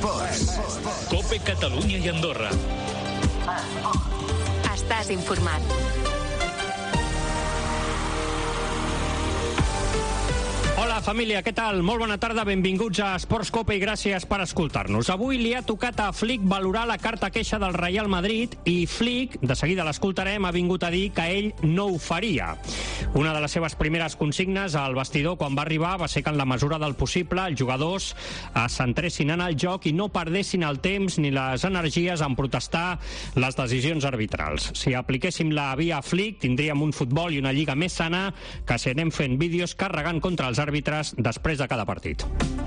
Esports. COPE Catalunya i Andorra. Estàs informat. Hola família, què tal? Molt bona tarda, benvinguts a Esports Cope i gràcies per escoltar-nos. Avui li ha tocat a Flick valorar la carta queixa del Real Madrid i Flick, de seguida l'escoltarem, ha vingut a dir que ell no ho faria. Una de les seves primeres consignes al vestidor quan va arribar va ser que en la mesura del possible els jugadors es centressin en el joc i no perdessin el temps ni les energies en protestar les decisions arbitrals. Si apliquéssim la via Flick tindríem un futbol i una lliga més sana que si anem fent vídeos carregant contra els àrbitres després de cada partit.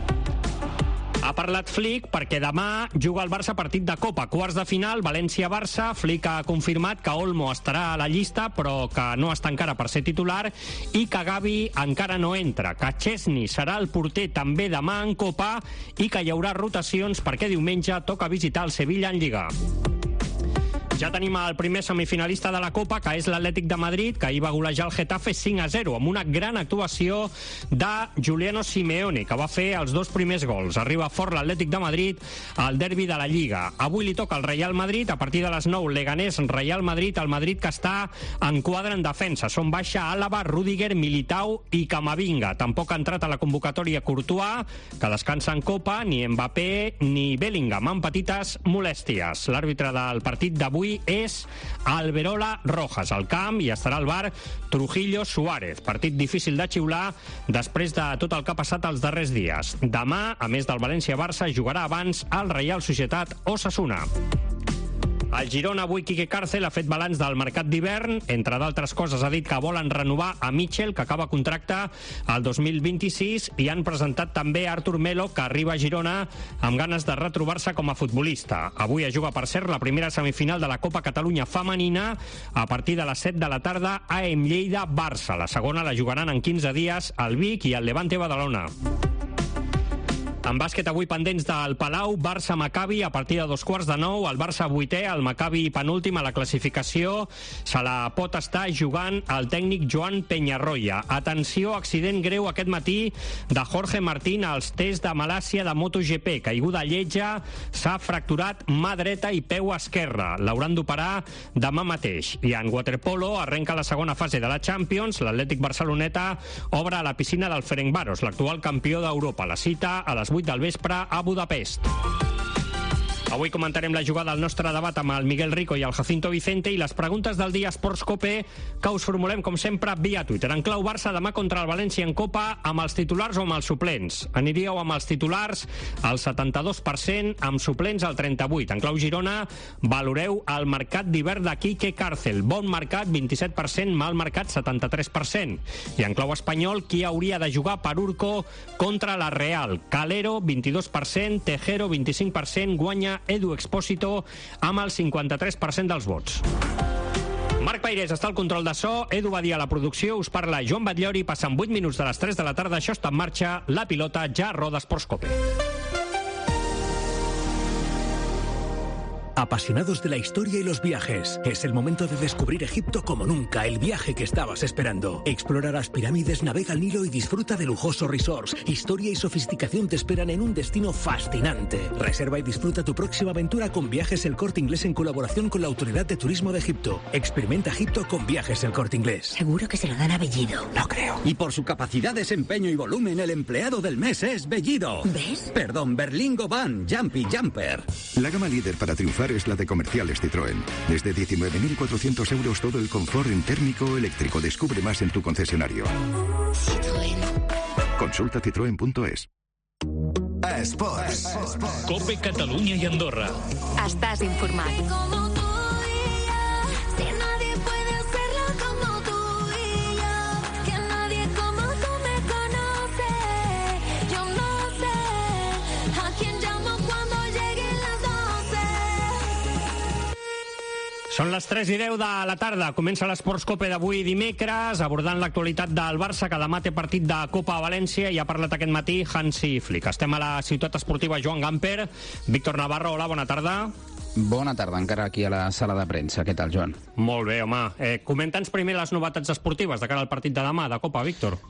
Ha parlat Flick perquè demà juga el Barça partit de Copa, quarts de final, València-Barça. Flick ha confirmat que Olmo estarà a la llista però que no està encara per ser titular i que Gavi encara no entra, que Chesney serà el porter també demà en Copa i que hi haurà rotacions perquè diumenge toca visitar el Sevilla en Lliga. Ja tenim el primer semifinalista de la Copa, que és l'Atlètic de Madrid, que ahir va golejar el Getafe 5-0, amb una gran actuació de Giuliano Simeone, que va fer els dos primers gols. Arriba fort l'Atlètic de Madrid al derbi de la Lliga. Avui li toca al Real Madrid, a partir de les 9, Leganés, Real Madrid, el Madrid que està en quadre en defensa. Són baixa Àlava, Rüdiger, Militao i Camavinga. Tampoc ha entrat a la convocatòria Courtois, que descansa en Copa, ni Mbappé ni Bellingham, amb petites molèsties. L'àrbitre del partit d'avui és Alberola Rojas. Al camp i estarà al bar Trujillo Suárez. Partit difícil de xiular després de tot el que ha passat els darrers dies. Demà, a més del València-Barça, jugarà abans el Real Societat Osasuna. El Girona, avui Quique Cárcel ha fet balanç del mercat d'hivern. Entre d'altres coses ha dit que volen renovar a Mitchell, que acaba contracte al 2026, i han presentat també Artur Melo, que arriba a Girona amb ganes de retrobar-se com a futbolista. Avui es juga, per cert, la primera semifinal de la Copa Catalunya femenina a partir de les 7 de la tarda a Lleida-Barça. La segona la jugaran en 15 dies al Vic i al Levante Badalona. En bàsquet, avui pendents del Palau, Barça-Maccabi a partir de 9:15, el Barça 8è, el Maccabi penúltim a la classificació. Se la pot estar jugant el tècnic Joan Peñarroya. Atenció, accident greu aquest matí de Jorge Martín als tests de Malàcia de MotoGP. Caiguda lletja, s'ha fracturat mà dreta i peu esquerre. L'hauran d'operar demà mateix. I en waterpolo arrenca la segona fase de la Champions. L'Atlètic Barceloneta obre a la piscina del Ferencváros, l'actual campió d'Europa. La cita a les 8 del vespre a Budapest. Avui comentarem la jugada al nostre debat amb el Miguel Rico i el Jacinto Vicente i les preguntes del dia Esports Cope que us formulem, com sempre, via Twitter. En clau Barça, demà contra el València en Copa, amb els titulars o amb els suplents? Aniríeu amb els titulars al 72%, amb suplents al 38%. En clau Girona, valoreu el mercat d'hivern de Quique Cárcel. Bon mercat, 27%, mal mercat, 73%. I en clau espanyol, qui hauria de jugar per Urco contra la Real? Calero, 22%, Tejero, 25%, guanya Edu Expósito amb el 53% dels vots. Marc Pairés està al control de so, Edu Badia a la producció, us parla Joan Batllori, passen 8 minuts de les 3 de la tarda, això està en marxa, la pilota ja roda Esports Cope. Apasionados de la historia y los viajes, es el momento de descubrir Egipto como nunca, el viaje que estabas esperando. Explora las pirámides, navega el Nilo y disfruta de lujosos resorts. Historia y sofisticación te esperan en un destino fascinante. Reserva y disfruta tu próxima aventura con Viajes El Corte Inglés en colaboración con la Autoridad de Turismo de Egipto. Experimenta Egipto con Viajes El Corte Inglés. Seguro que se lo dan a Bellido. No creo. Y por su capacidad, desempeño y volumen, el empleado del mes es Bellido. ¿Ves? Perdón, Berlingo Van, Jumpy Jumper. La gama líder para triunfar es la de Comerciales Citroën. Desde 19.400 euros todo el confort en térmico o eléctrico. Descubre más en tu concesionario. Citroën. Consulta citroen.es. Esports. COPE Catalunya i Andorra. Estàs informat. Són les 3:10 de la tarda. Comença l'Esports Cope d'avui dimecres, abordant l'actualitat del Barça, que demà té partit de Copa a València, i ha parlat aquest matí Hansi Flick. Estem a la ciutat esportiva Joan Gamper. Víctor Navarro, hola, bona tarda. Bona tarda, encara aquí a la sala de premsa. Què tal, Joan? Molt bé, home. Comenta'ns primer les novetats esportives de cara al partit de demà de Copa, Víctor.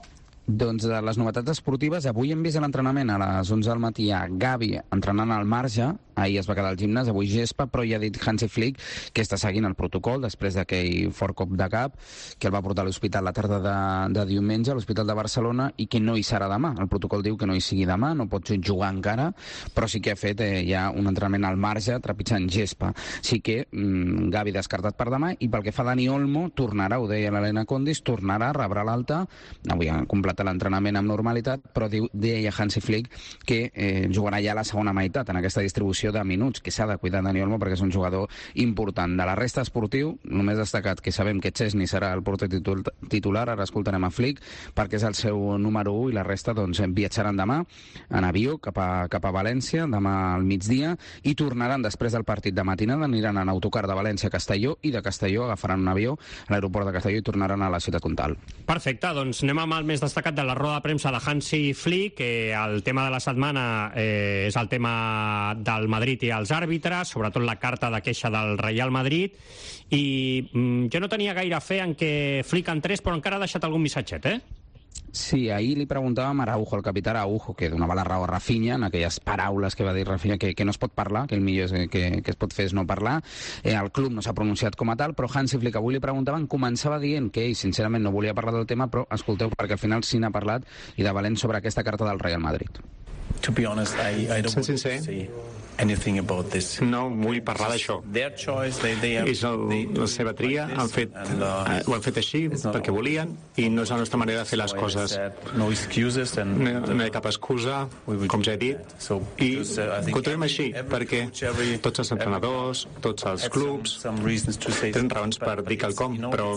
Doncs de les novetats esportives, avui hem vist a l'entrenament a les 11 del matí a Gavi entrenant al marge, ahir es va quedar al gimnàs, avui gespa, però ja ha dit Hansi Flick que està seguint el protocol després d'aquell fort cop de cap que el va portar a l'hospital la tarda de diumenge, a l'Hospital de Barcelona, i que no hi serà demà. El protocol diu que no hi sigui demà, no pot jugar encara, però sí que ha fet ja un entrenament al marge trepitjant gespa. Sí que Gavi descartat per demà, i pel que fa a Dani Olmo, tornarà, ho deia l'Helena Condis, tornarà, rebrà l'alta, avui ha completat l'entrenament amb normalitat, però deia Hansi Flick que jugarà ja a la segona meitat en aquesta distribució de minuts, que s'ha de cuidar Dani Olmo perquè és un jugador important. De la resta esportiu, només destacat que sabem que Chesney serà el porter titular, ara escoltarem a Flick perquè és el seu número 1, i la resta doncs viatjaran demà en avió cap a València, demà al migdia, i tornaran després del partit de matinada, aniran en autocar de València a Castelló, i de Castelló agafaran un avió a l'aeroport de Castelló i tornaran a la ciutat comtal. Perfecte, doncs anem amb el més destacat de la roda de premsa de Hansi Flick, que el tema de la setmana és el tema del Madrid i els àrbitres, sobretot la carta de queixa del Real Madrid, i jo no tenia gaire fe en que Flick entrés, però encara ha deixat algun missatget, Sí, ahir li preguntàvem a Araujo, el capità Araujo, que donava la raó a Rafinha en aquelles paraules que va dir Rafinha que no es pot parlar, que el millor que es pot fer és no parlar. El club no s'ha pronunciat com a tal, però Hansi Flick avui li preguntaven, començava dient que ell sincerament no volia parlar del tema, però escolteu, perquè al final sí n'ha parlat, i de valent, sobre aquesta carta del Real Madrid. To be honest, I don't want to say anything about this. No vull parlar d'això. És la seva tria, ho han fet així perquè volien, i no és la nostra manera de fer les coses. No hi ha cap excusa, com ja he dit, i continuem així, perquè tots els entrenadors, tots els clubs tenen raons per dir quelcom, però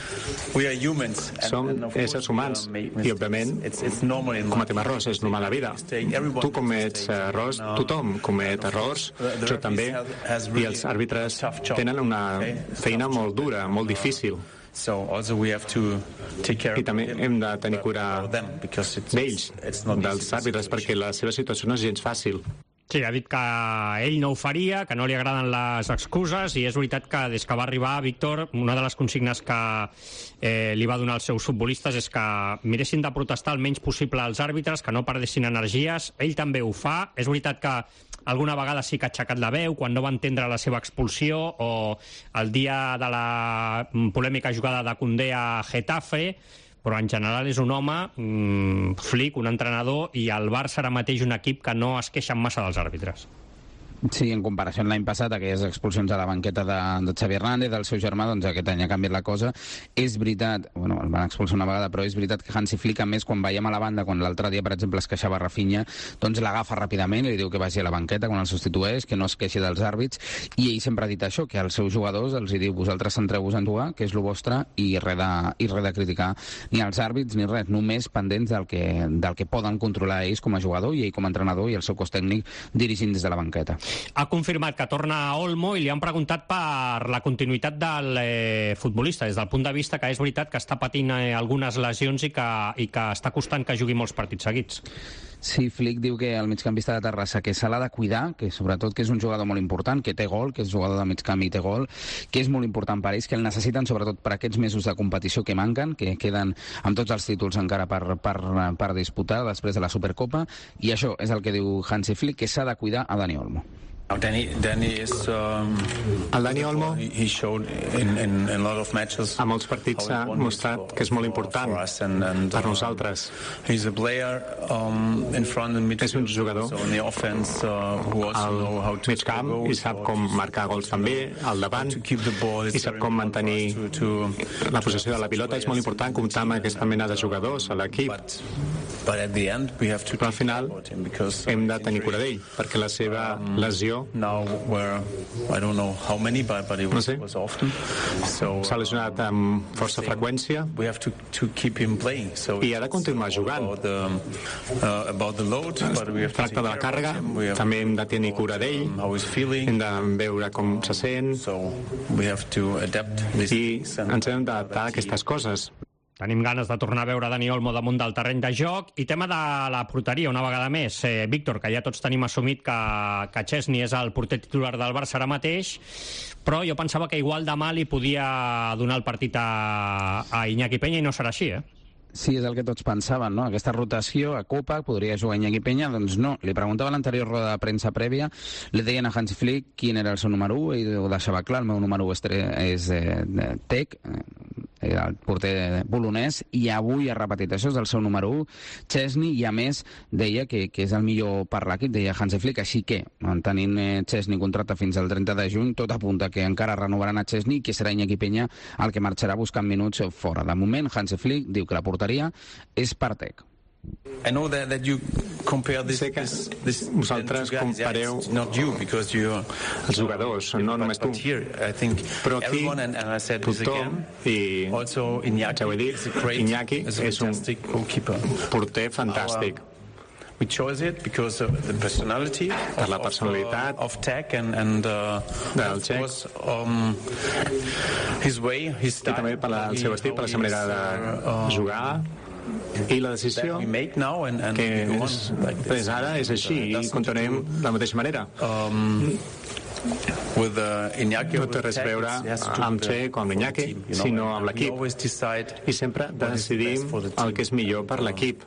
som éssers humans, i òbviament cometem errors, és normal la vida. Tu comets errors, tothom comet errors, jo també, i els àrbitres tenen una feina molt dura, molt difícil. I també hem de tenir cura d'ells, dels àrbitres, perquè la seva situació no és gens fàcil. Sí, ha dit que ell no ho faria, que no li agraden les excuses, i és veritat que des que va arribar Víctor, una de les consignes que li va donar als seus futbolistes és que miressin de protestar el menys possible als àrbitres, que no perdessin energies. Ell també ho fa. És veritat que alguna vegada sí que ha aixecat la veu quan no va entendre la seva expulsió, o el dia de la polèmica jugada de Koundé a Getafe, però en general és un home, Flick, un entrenador, i el Barça ara mateix un equip que no es queixen massa dels àrbitres. Sí, en comparació amb l'any passat, aquelles expulsions a la banqueta de Xavi Hernández, del seu germà, doncs aquest any ha canviat la cosa. És veritat, bueno, el van expulsar una vegada, però és veritat que Hansi Flick, a més, quan veiem a la banda, quan l'altre dia, per exemple, es queixava Rafinha, doncs l'agafa ràpidament i li diu que vagi a la banqueta quan el substitueix, que no es queixi dels àrbits, i ell sempre ha dit això, que als seus jugadors els diu, vosaltres centreu-vos en jugar, que és el vostre, i res de criticar ni els àrbits ni res, només pendents del que poden controlar ells com a jugador, i ell com a entrenador, i el seu cos tècnic dirigint des de la banqueta. Ha confirmat que torna a Olmo, i li han preguntat per la continuïtat del futbolista, des del punt de vista que és veritat que està patint algunes lesions i que està costant que jugui molts partits seguits. Sí, Flick diu que el migcampista de Terrassa que se l'ha de cuidar, que sobretot que és un jugador molt important, que té gol, que és jugador de migcamp i té gol, que és molt important per ells, que el necessiten sobretot per aquests mesos de competició que manquen, que queden amb tots els títols encara per disputar després de la Supercopa, i això és el que diu Hansi Flick, que s'ha de cuidar a Dani Olmo. El Dani Olmo a molts partits ha mostrat que és molt important per nosaltres. És un jugador al mig camp i sap com marcar gols també al davant, i sap com mantenir la possessió de la pilota. És molt important comptar amb aquesta mena de jugadors a l'equip, però al final hem de tenir cura d'ell, perquè la seva lesió no sé, s'ha lesionat amb força freqüència i ha de continuar jugant. Tracta de la càrrega, també hem de tenir cura d'ell, hem de veure com se sent, i ens hem d'adaptar a aquestes coses. Tenim ganes de tornar a veure Dani Olmo damunt del terreny de joc. I tema de la porteria, una vegada més. Víctor, que ja tots tenim assumit que Chesney és el porter titular del Barça ara mateix, però jo pensava que igual demà li podia donar el partit a Iñaki Peña, i no serà així, si és el que tots pensaven, no? Aquesta rotació a Copa, podria jugar Iñaki Peña, doncs no. Li preguntava a l'anterior roda de premsa prèvia, li deien a Hansi Flick quin era el seu número 1, i ho deixava clar, el meu número 1 és Tec, el porter polonès, i avui ha repetit això, és el seu número 1, Chesney, i a més deia que és el millor per l'equip, deia Hansi Flick, així que, tenint Chesney contracte fins al 30 de juny, tot apunta que encara renovaran a Chesney, que serà Iñaki Peña el que marxarà buscant minuts fora. De moment, Hansi Flick diu que la porteria és per Tec. I know that you compare this, sé que vosaltres compareu els jugadors, no només tu, però aquí tothom, i ja ho he dit, Iñaki és un porter fantàstic. We chose it because of the personality per la personalitat of Tec and del Tec, his way, his style, i també per el seu estil, per la seva manera de jugar, i la decisió que és ara és així, i continuem de la mateixa manera. No té res a veure amb Tec o amb Iñaki, sinó amb l'equip, i sempre decidim el que és millor per l'equip,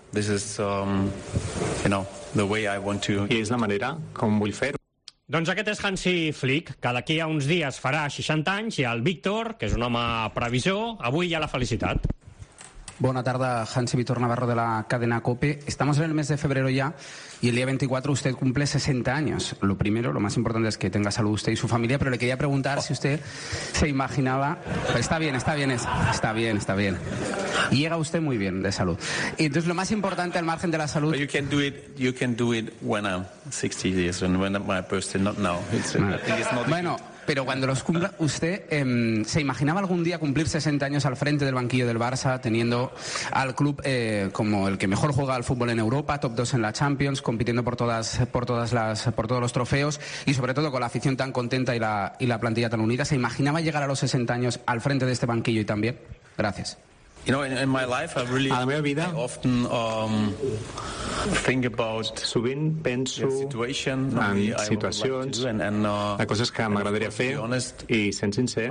i és la manera com vull fer-ho. Doncs aquest és Hansi Flick, que d'aquí a uns dies farà 60 anys, i el Víctor, que és un home previsor, avui ja l'ha felicitat. Buena tarde, Hansi. Víctor Navarro de la cadena COPE. Estamos en el mes de febrero ya y el día 24 usted cumple 60 años. Lo primero, lo más importante es que tenga salud usted y su familia, pero le quería preguntar si usted se imaginaba... Está bien. Y llega usted muy bien de salud. Y entonces lo más importante al margen de la salud... You can do it when I'm 60 years and when my birthday, not now. Bueno... Pero cuando los cumpla, ¿usted se imaginaba algún día cumplir 60 años al frente del banquillo del Barça, teniendo al club como el que mejor juega al fútbol en Europa, top 2 en la Champions, compitiendo por todos los trofeos y sobre todo con la afición tan contenta y la plantilla tan unida? ¿Se imaginaba llegar a los 60 años al frente de este banquillo y también? Gracias. In my life, I really, a la meva vida, often think about sovint penso en situacions, de coses que m'agradaria fer, i sent sincer,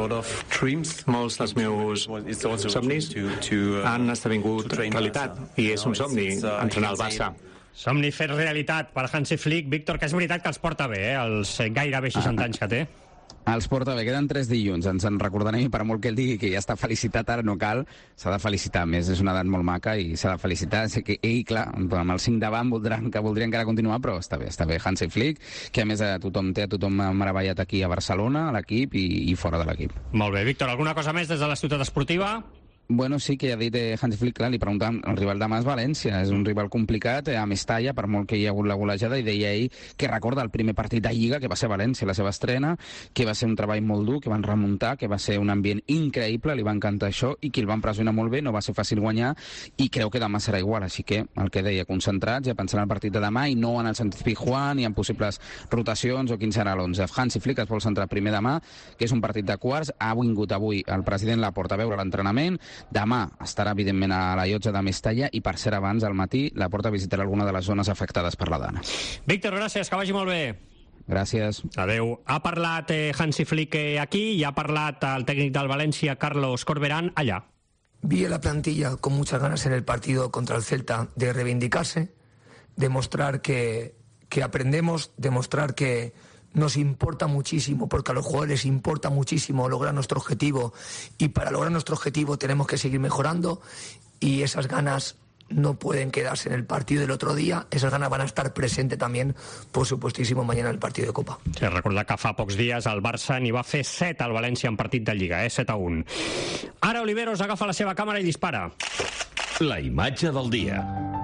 molts dels meus somnis han esdevingut realitat, i és un somni entrenar al Barça. Somni fet realitat per Hansi Flick. Víctor, que és veritat que els porta bé, els gairebé 60 anys que té. Els porta bé, queden 3 dilluns, ens en recordarem, i per molt que ell digui que ja està felicitat, ara no cal, s'ha de felicitar més, és una edat molt maca i s'ha de felicitar. Sé que ell, clar, amb el 5 davant voldrien encara continuar, però està bé Hansi Flick, que a més tothom meravellat aquí a Barcelona, a l'equip i fora de l'equip. Molt bé, Víctor, alguna cosa més des de la ciutat esportiva? Bueno, sí, que ja ha dit Hansi Flick, clar, li preguntàvem, el rival demà és València, és un rival complicat, a Mestalla, per molt que hi ha hagut la golejada, i deia ell que recorda el primer partit de Lliga, que va ser València, la seva estrena, que va ser un treball molt dur, que van remuntar, que va ser un ambient increïble, li va encantar això, i que el van pressionar molt bé, no va ser fàcil guanyar, i creu que demà serà igual, així que el que deia, concentrats, ja pensant en el partit de demà, i no en el sentit Pizjuán, ni en possibles rotacions, o quin serà l'11. Hansi Flick es vol centrar primer demà, que és un partit de quarts, ha vingut avui el president Laporta a veure l'entrenament. Demà estarà, evidentment, a la llotja de Mestalla, i per ser abans, al matí, Laporta visitarà alguna de les zones afectades per la dana. Víctor, gràcies, que vagi molt bé. Gràcies. Adeu. Ha parlat Hansi Flick aquí i ha parlat el tècnic del València, Carlos Corberán, allà. Vi a la plantilla con muchas ganas en el partido contra el Celta de reivindicarse, demostrar que aprendemos, demostrar que nos importa muchísimo, porque a los jugadores importa muchísimo lograr nuestro objetivo, y para lograr nuestro objetivo tenemos que seguir mejorando, y esas ganas no pueden quedarse en el partido del otro día, esas ganas van a estar presentes también, por supuestísimo, mañana en el partido de Copa. Sí, recordar que fa pocs dies el Barça n'hi va fer 7 al València en partit de Lliga, 7-1. Ara Oliveros agafa la seva càmera i dispara. La imatge del dia.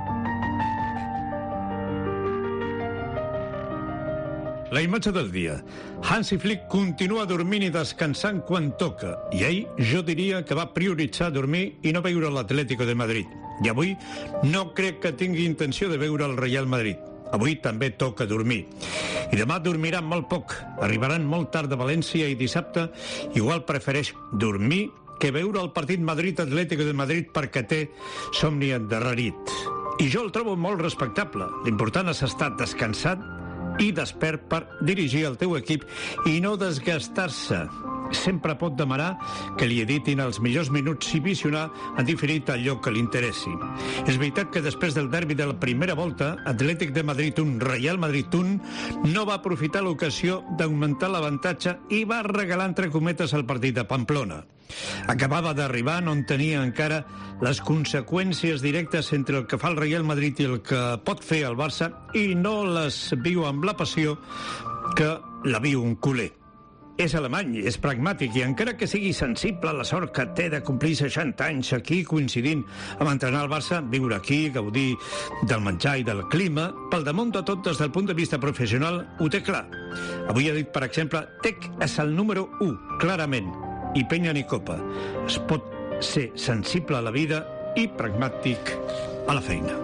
La imatge del dia. Hansi Flick continua dormint i descansant quan toca, i ell jo diria que va prioritzar dormir i no veure l'Atlético de Madrid. I avui no crec que tingui intenció de veure el Real Madrid. Avui també toca dormir. I demà dormiran molt poc. Arribaran molt tard de València i dissabte igual prefereix dormir que veure el partit Madrid-Atlético de Madrid perquè té somni endarrerit. I jo el trobo molt respectable. L'important és estar descansat i despert per dirigir el teu equip i no desgastar-se. sempre pot demanar que li editin els millors minuts i visionar en diferit allò que li interessi. És veritat que després del derbi de la primera volta, Atlètic de Madrid 1, Real Madrid 1, no va aprofitar l'ocasió d'augmentar l'avantatge i va regalar entre cometes el partit de Pamplona. Acabava d'arribar on tenia encara les conseqüències directes entre el que fa el Real Madrid i el que pot fer el Barça i no les viu amb la passió que la viu un culer. És alemany, és pragmàtic i encara que sigui sensible a la sort que té de complir 60 anys aquí coincidint amb entrenar el Barça, viure aquí, gaudir del menjar i del clima, pel damunt de tot des del punt de vista professional ho té clar. Avui ha dit, per exemple, Tec és el número 1, clarament, i penya ni copa. Es pot ser sensible a la vida i pragmàtic a la feina.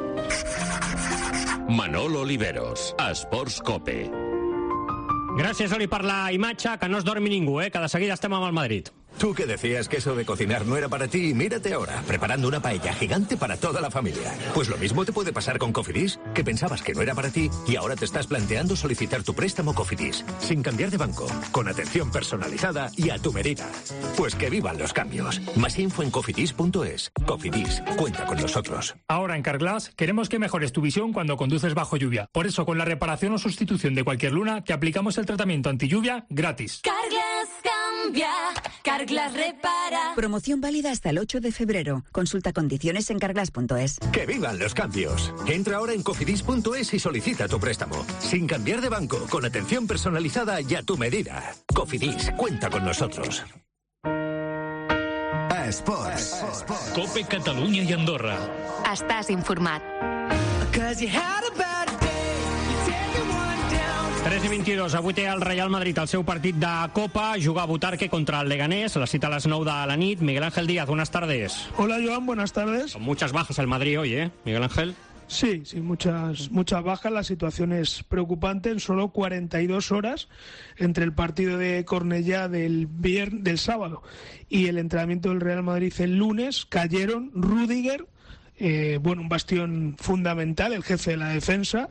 Manolo Oliveros, Esports Cope. Gràcies, Oli, per la imatge, que no es dormi ningú, que de seguida estem amb el Madrid. Tú que decías que eso de cocinar no era para ti, mírate ahora, preparando una paella gigante para toda la familia. Pues lo mismo te puede pasar con Cofidis, que pensabas que no era para ti y ahora te estás planteando solicitar tu préstamo Cofidis, sin cambiar de banco, con atención personalizada y a tu medida. Pues que vivan los cambios. Más info en cofidis.es. Cofidis, cuenta con nosotros. Ahora en Carglass queremos que mejores tu visión cuando conduces bajo lluvia. Por eso, con la reparación o sustitución de cualquier luna, te aplicamos el tratamiento anti-lluvia gratis. Carglass cambia, Carglass repara. Promoción válida hasta el 8 de febrero. Consulta condiciones en carglass.es. ¡Que vivan los cambios! Entra ahora en cofidis.es y solicita tu préstamo. Sin cambiar de banco, con atención personalizada y a tu medida. Cofidis, cuenta con nosotros. Esports. Cope Catalunya i Andorra. Estàs informat. 3:22, avui té el Real Madrid el seu partit de Copa, juga a Butarque contra el Leganés, la cita a las 9 de la nit. Miguel Ángel Díaz, buenas tardes. Hola, Joan, buenas tardes. Con muchas bajas el Madrid hoy, Miguel Ángel. Sí, muchas bajas. La situación es preocupante. En solo 42 horas entre el partido de Cornellá del sábado y el entrenamiento del Real Madrid el lunes, cayeron Rüdiger, un bastión fundamental, el jefe de la defensa,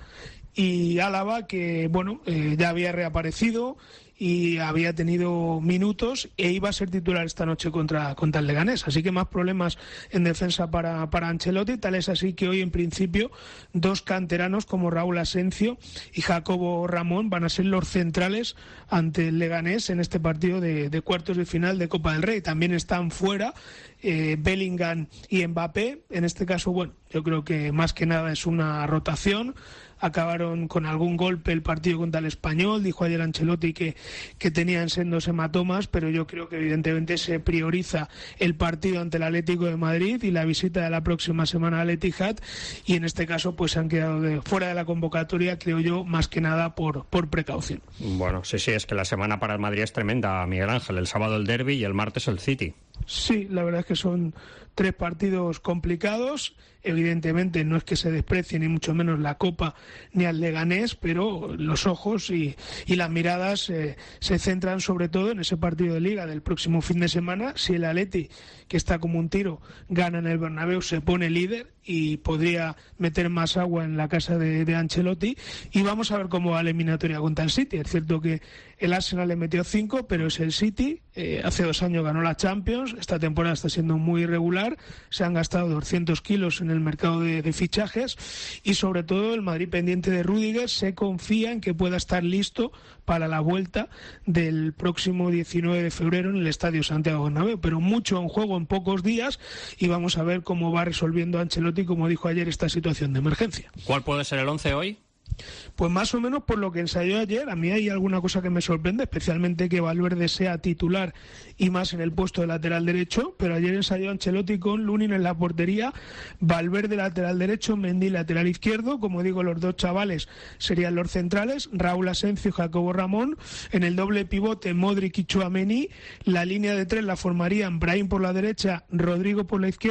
y Álava, que ya había reaparecido y había tenido minutos e iba a ser titular esta noche contra el Leganés. Así que más problemas en defensa para Ancelotti. Tal es así que hoy, en principio, dos canteranos como Raúl Asencio y Jacobo Ramón van a ser los centrales ante el Leganés en este partido de cuartos de final de Copa del Rey. También están fuera Bellingham y Mbappé. En este caso, yo creo que más que nada es una rotación. Acabaron con algún golpe el partido contra el Español. Dijo ayer Ancelotti que tenían sendos hematomas, pero yo creo que evidentemente se prioriza el partido ante el Atlético de Madrid y la visita de la próxima semana al Etihad, y en este caso pues han quedado fuera de la convocatoria, creo yo, más que nada por precaución. Bueno, sí, es que la semana para el Madrid es tremenda, Miguel Ángel. El sábado el derbi y el martes el City. Sí, la verdad es que son 3 partidos complicados. Evidentemente no es que se desprecie ni mucho menos la Copa ni al Leganés, pero los ojos y las miradas se centran sobre todo en ese partido de Liga del próximo fin de semana. Si el Atleti, que está como un tiro, gana en el Bernabéu, se pone líder y podría meter más agua en la casa de Ancelotti. Y vamos a ver cómo va la eliminatoria contra el City. Es cierto que el Arsenal le metió 5, pero es el City. Hace 2 años ganó la Champions. Esta temporada está siendo muy irregular. Se han gastado 200 kilos en el mercado de fichajes. Y sobre todo el Madrid, pendiente de Rüdiger, se confía en que pueda estar listo para la vuelta del próximo 19 de febrero en el Estadio Santiago Bernabéu. Pero mucho en juego en pocos días y vamos a ver cómo va resolviendo Ancelotti, como dijo ayer, esta situación de emergencia. ¿Cuál puede ser el 11 hoy? Pues más o menos por lo que ensayó ayer. A mí hay alguna cosa que me sorprende, especialmente que Valverde sea titular y más en el puesto de lateral derecho, pero ayer ensayó Ancelotti con Lunin en la portería, Valverde lateral derecho, Mendy lateral izquierdo. Como digo, los 2 chavales serían los centrales, Raúl Asencio y Jacobo Ramón. En el doble pivote, Modric y Tchouaméni. La línea de 3 la formarían Brahim por la derecha, Rodrigo por la izquierda,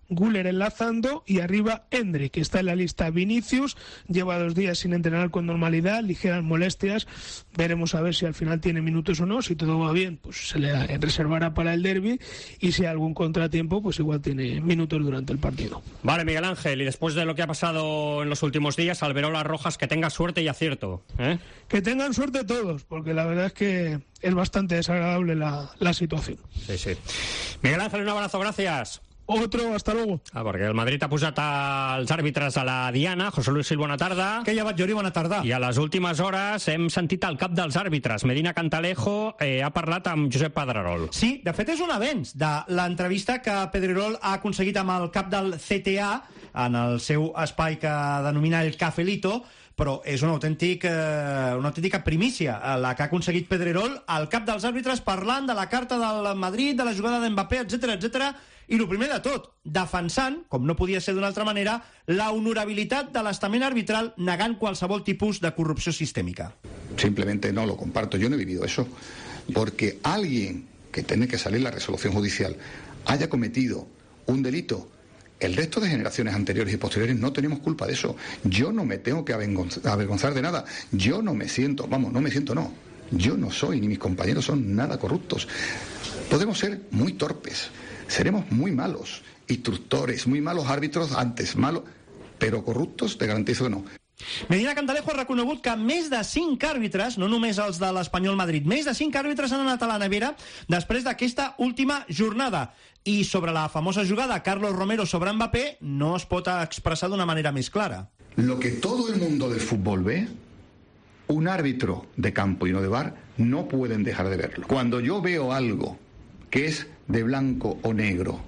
Güler enlazando y arriba Endrick, que está en la lista. Vinicius lleva 2 días sin entrenar con normalidad, ligeras molestias. Veremos a ver si al final tiene minutos o no. Si todo va bien, pues se le reservará para el derbi, y si hay algún contratiempo, pues igual tiene minutos durante el partido. Vale, Miguel Ángel, y después de lo que ha pasado en los últimos días, Alberola Rojas, que tenga suerte y acierto, ¿eh? Que tengan suerte todos, porque la verdad es que es bastante desagradable la situación. Sí, sí. Miguel Ángel, un abrazo, gracias. Otro, hasta luego. Perquè el Madrid ha posat els àrbitres a la diana. José Luis Gil, bona tarda. Que ja vaig, Jori, bona tarda. I a les últimes hores hem sentit el cap dels àrbitres. Medina Cantalejo ha parlat amb Josep Pedrerol. Sí, de fet és un avenç de l'entrevista que Pedrerol ha aconseguit amb el cap del CTA en el seu espai que denomina el Cafelito, però és una autèntica primícia la que ha aconseguit Pedrerol, el cap dels àrbitres, parlant de la carta del Madrid, de la jugada d'Mbappé, etc. I el primer de tot, defensant, com no podia ser d'una altra manera, la honorabilitat de l'estament arbitral, negant qualsevol tipus de corrupció sistèmica. Simplemente no lo comparto, yo no he vivido eso, porque alguien que tiene que salir la resolución judicial haya cometido un delito, el resto de generaciones anteriores y posteriores no tenemos culpa de eso. Yo no me tengo que avergonzar de nada. Yo no me siento, yo no soy, ni mis compañeros son nada corruptos. Podemos ser muy torpes, seremos muy malos instructores, muy malos árbitros antes, pero corruptos te garantizo que no. Medina Cantalejo ha reconegut que més de 5 àrbitres, no només els de l'Espanyol Madrid, més de 5 àrbitres han anat a la nevera després d'aquesta última jornada. I sobre la famosa jugada Carlos Romero sobre Mbappé no es pot expressar d'una manera més clara. Lo que todo el mundo del fútbol ve, un árbitro de campo y no de VAR no pueden dejar de verlo. Cuando yo veo algo que es de blanco o negro,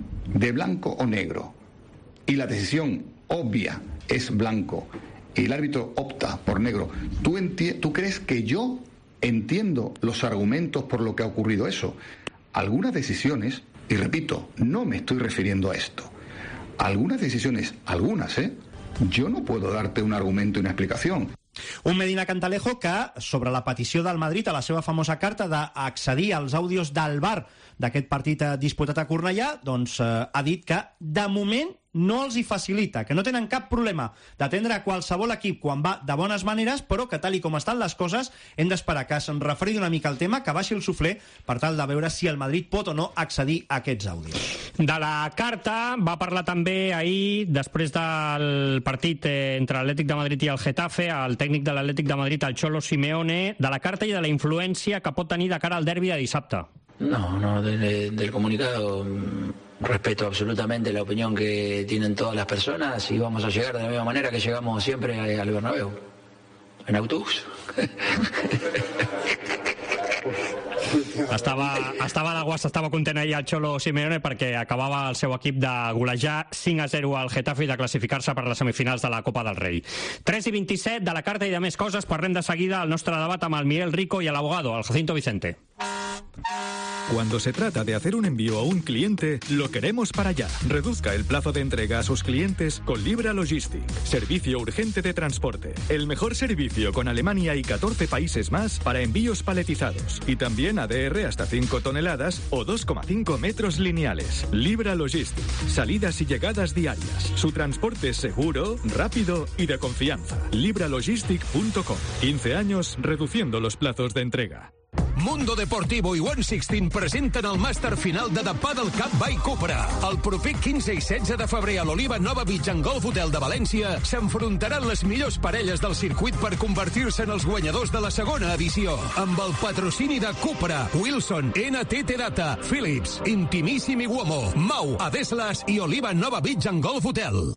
y la decisión obvia es blanco, y el árbitro opta por negro, ¿tú crees que yo entiendo los argumentos por lo que ha ocurrido eso? Algunas decisiones, y repito, no me estoy refiriendo a esto, algunas decisiones, yo no puedo darte un argumento y una explicación. Un Medina Cantalejo que, sobre la petició del Madrid a la seva famosa carta d'accedir als àudios del VAR d'aquest partit disputat a Cornellà, doncs ha dit que, de moment, no els hi facilita, que no tenen cap problema d'atendre a qualsevol equip quan va de bones maneres, però que, tal i com estan les coses, hem d'esperar que se'n refredi una mica el tema, que baixi el suflé, per tal de veure si el Madrid pot o no accedir a aquests àudios. De la carta va parlar també ahir, després del partit entre l'Atlètic de Madrid i el Getafe, el tècnic de l'Atlètic de Madrid, el Cholo Simeone, de la carta i de la influència que pot tenir de cara al derbi de dissabte. No, del comunicado respeto absolutamente la opinión que tienen todas las personas y vamos a llegar de la misma manera que llegamos siempre al Bernabéu, en autobús. Estava de guas, estava content ahir el Cholo Simeone perquè acabava el seu equip de golejar 5-0 al Getafe i de classificar-se per les semifinals de la Copa del Rei. 3:27 de la carta i de més coses. Parlem de seguida el nostre debat amb el Miguel Rico i l'abogado, el Jacinto Vicente. Cuando se trata de hacer un envío a un cliente, lo queremos para allá. Reduzca el plazo de entrega a sus clientes con Libra Logistic. Servicio urgente de transporte. El mejor servicio con Alemania y 14 países más para envíos paletizados. Y también ADR hasta 5 toneladas o 2,5 metros lineales. Libra Logistic. Salidas y llegadas diarias. Su transporte es seguro, rápido y de confianza. libralogistic.com. 15 años reduciendo los plazos de entrega. Mundo Deportivo i 116 presenten el màster final de The Paddle Cup by Cupra. El proper 15 i 16 de febrer a l'Oliva Nova Beach and Golf Hotel de València s'enfrontaran les millors parelles del circuit per convertir-se en els guanyadors de la segona edició. Amb el patrocini de Cupra, Wilson, NTT Data, Philips, Intimissimi Uomo, Mau, Adeslas i Oliva Nova Beach and Golf Hotel.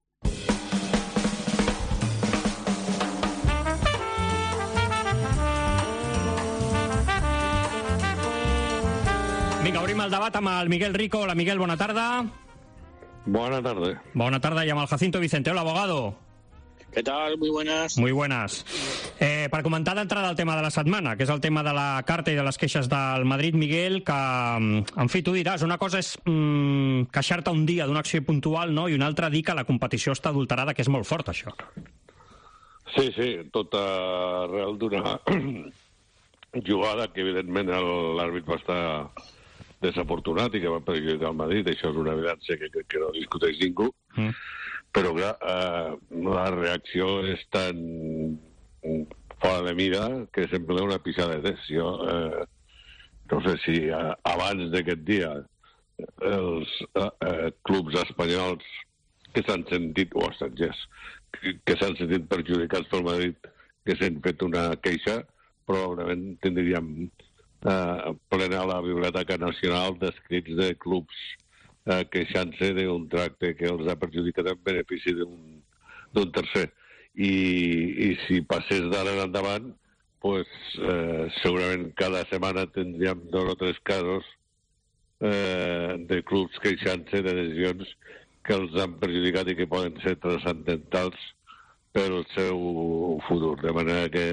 Vinga, obrim el debat amb el Miguel Rico. Hola, Miguel, bona tarda. Buena tarde. Bona tarda, i amb el Jacinto Vicente. Hola, abogado. ¿Qué tal? Muy buenas. Muy buenas. Per comentar d'entrada el tema de la setmana, que és el tema de la carta i de les queixes del Madrid, Miguel, que, en fi, tu diràs, una cosa és queixar-te un dia d'una acció puntual, no?, i una altra dir que la competició està adulterada, que és molt fort, això. Sí, tot arrel d'una jugada que, evidentment, l'àrbit va estar desafortunat i que va perjudicar el Madrid, això és una evidència que no discuteix ningú, però clar, la reacció és tan fora de mida que sembla una pixada de test. Jo no sé si abans d'aquest dia els clubs espanyols que s'han sentit, o estrangers, que s'han sentit perjudicats pel Madrid, que s'han fet una queixa, probablement tindríem plena la Biblioteca Nacional d'escrits de clubs queixant-se d'un tracte que els ha perjudicat en benefici d'un tercer. I si passés d'ara en endavant, pues, segurament cada setmana tindríem 2 o 3 casos de clubs queixant-se de decisions que els han perjudicat i que poden ser transcendentals pel seu futur. De manera que,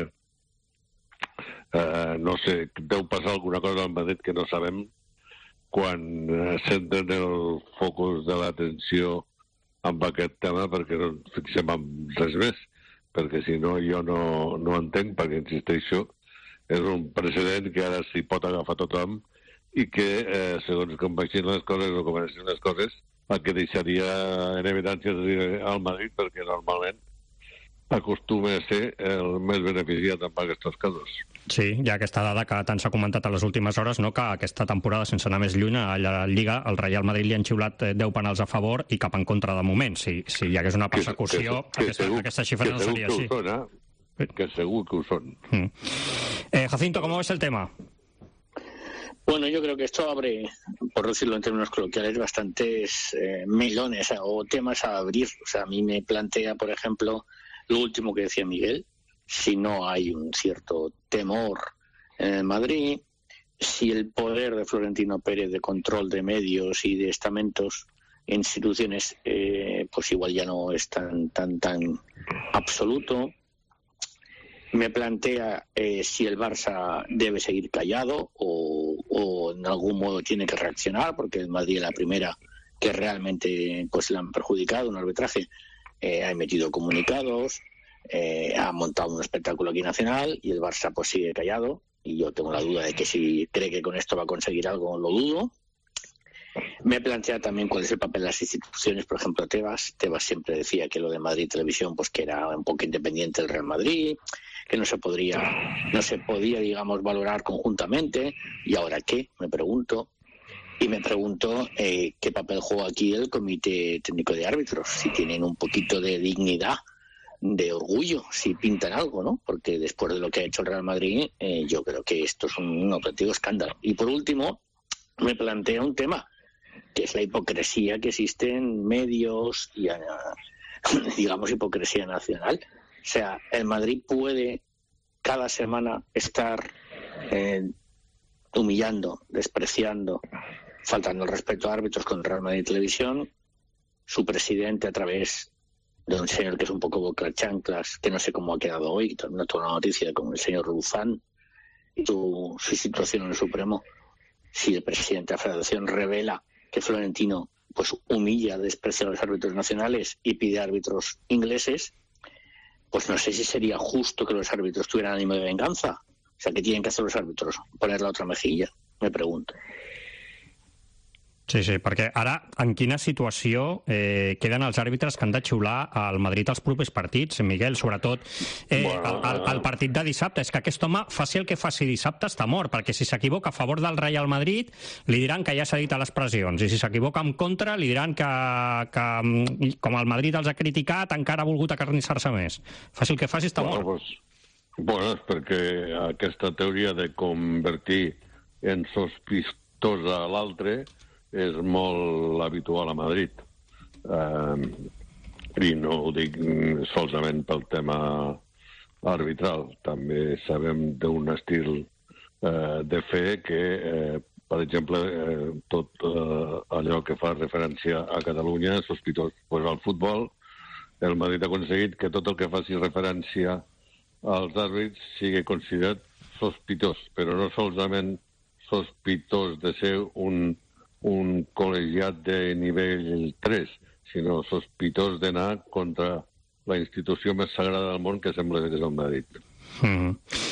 no sé, deu passar alguna cosa al Madrid que no sabem quan centren el focus de l'atenció amb aquest tema, perquè no ens fixem en res més, perquè si no jo no entenc, perquè insisteixo, és un precedent que ara s'hi pot agafar tothom i que, segons com baixin les coses o comencin les coses, el que deixaria en evidència al Madrid, perquè normalment acostuma a ser el més beneficiat en aquests casos. Sí, hi ha aquesta dada que tant s'ha comentat a les últimes hores, no? Que aquesta temporada, sense anar més lluny, a la Lliga, el Real Madrid li han xiulat 10 penals a favor i cap en contra de moment. Si hi hagués una persecució, aquesta xifra no seria així. Que segur que ho son. Jacinto, ¿cómo ves el tema? Bueno, yo creo que esto abre, por decirlo en términos coloquiales, bastantes melones o temas a abrir. O sea, a mí me plantea, por ejemplo, lo último que decía Miguel, si no hay un cierto temor en el Madrid, si el poder de Florentino Pérez de control de medios y de estamentos e instituciones, pues igual ya no es tan absoluto. Me plantea si el Barça debe seguir callado o en algún modo tiene que reaccionar, porque el Madrid es la primera que realmente pues le han perjudicado un arbitraje. Ha emitido comunicados, ha montado un espectáculo aquí nacional y el Barça pues sigue callado, y yo tengo la duda de que si cree que con esto va a conseguir algo, lo dudo. Me plantea también cuál es el papel de las instituciones, por ejemplo Tebas siempre decía que lo de Madrid Televisión pues que era un poco independiente del Real Madrid, que no se podía digamos valorar conjuntamente, y ahora qué, me pregunto. Y me pregunto qué papel juega aquí el Comité Técnico de Árbitros, si tienen un poquito de dignidad, de orgullo, si pintan algo, ¿no? Porque después de lo que ha hecho el Real Madrid, yo creo que esto es un auténtico escándalo. Y por último, me plantea un tema, que es la hipocresía que existe en medios y, digamos, hipocresía nacional. O sea, el Madrid puede cada semana estar humillando, despreciando, faltando el respeto a árbitros con Real Madrid Televisión, su presidente a través de un señor que es un poco bocachanclas, que no sé cómo ha quedado hoy, también tuvo una noticia con el señor Luzán, y su situación en el Supremo. Si el presidente de la Federación revela que Florentino pues humilla, desprecia a los árbitros nacionales y pide árbitros ingleses, pues no sé si sería justo que los árbitros tuvieran ánimo de venganza. O sea, ¿qué tienen que hacer los árbitros? ¿Poner la otra mejilla? Me pregunto. Sí, perquè ara en quina situació queden els àrbitres que han de xiular al Madrid als propers partits, Miguel, sobretot el partit de dissabte? És que aquest home, faci el que faci dissabte, està mort, perquè si s'equivoca a favor del Real Madrid li diran que ja s'ha dit a les pressions, i si s'equivoca en contra li diran que com el Madrid els ha criticat encara ha volgut acarnissar-se més. Faci el que faci, està mort. Bueno, és perquè aquesta teoria de convertir en sospitosa l'altre és molt habitual a Madrid. I no ho dic solament pel tema arbitral. També sabem d'un estil de fer que, per exemple, tot allò que fa referència a Catalunya és sospitós. Pues al futbol, el Madrid ha aconseguit que tot el que faci referència als àrbits sigui considerat sospitós, però no solament sospitós de ser un col·legiat de nivell 3, sinó sospitós d'anar contra la institució més sagrada del món, que sembla que és el Madrid.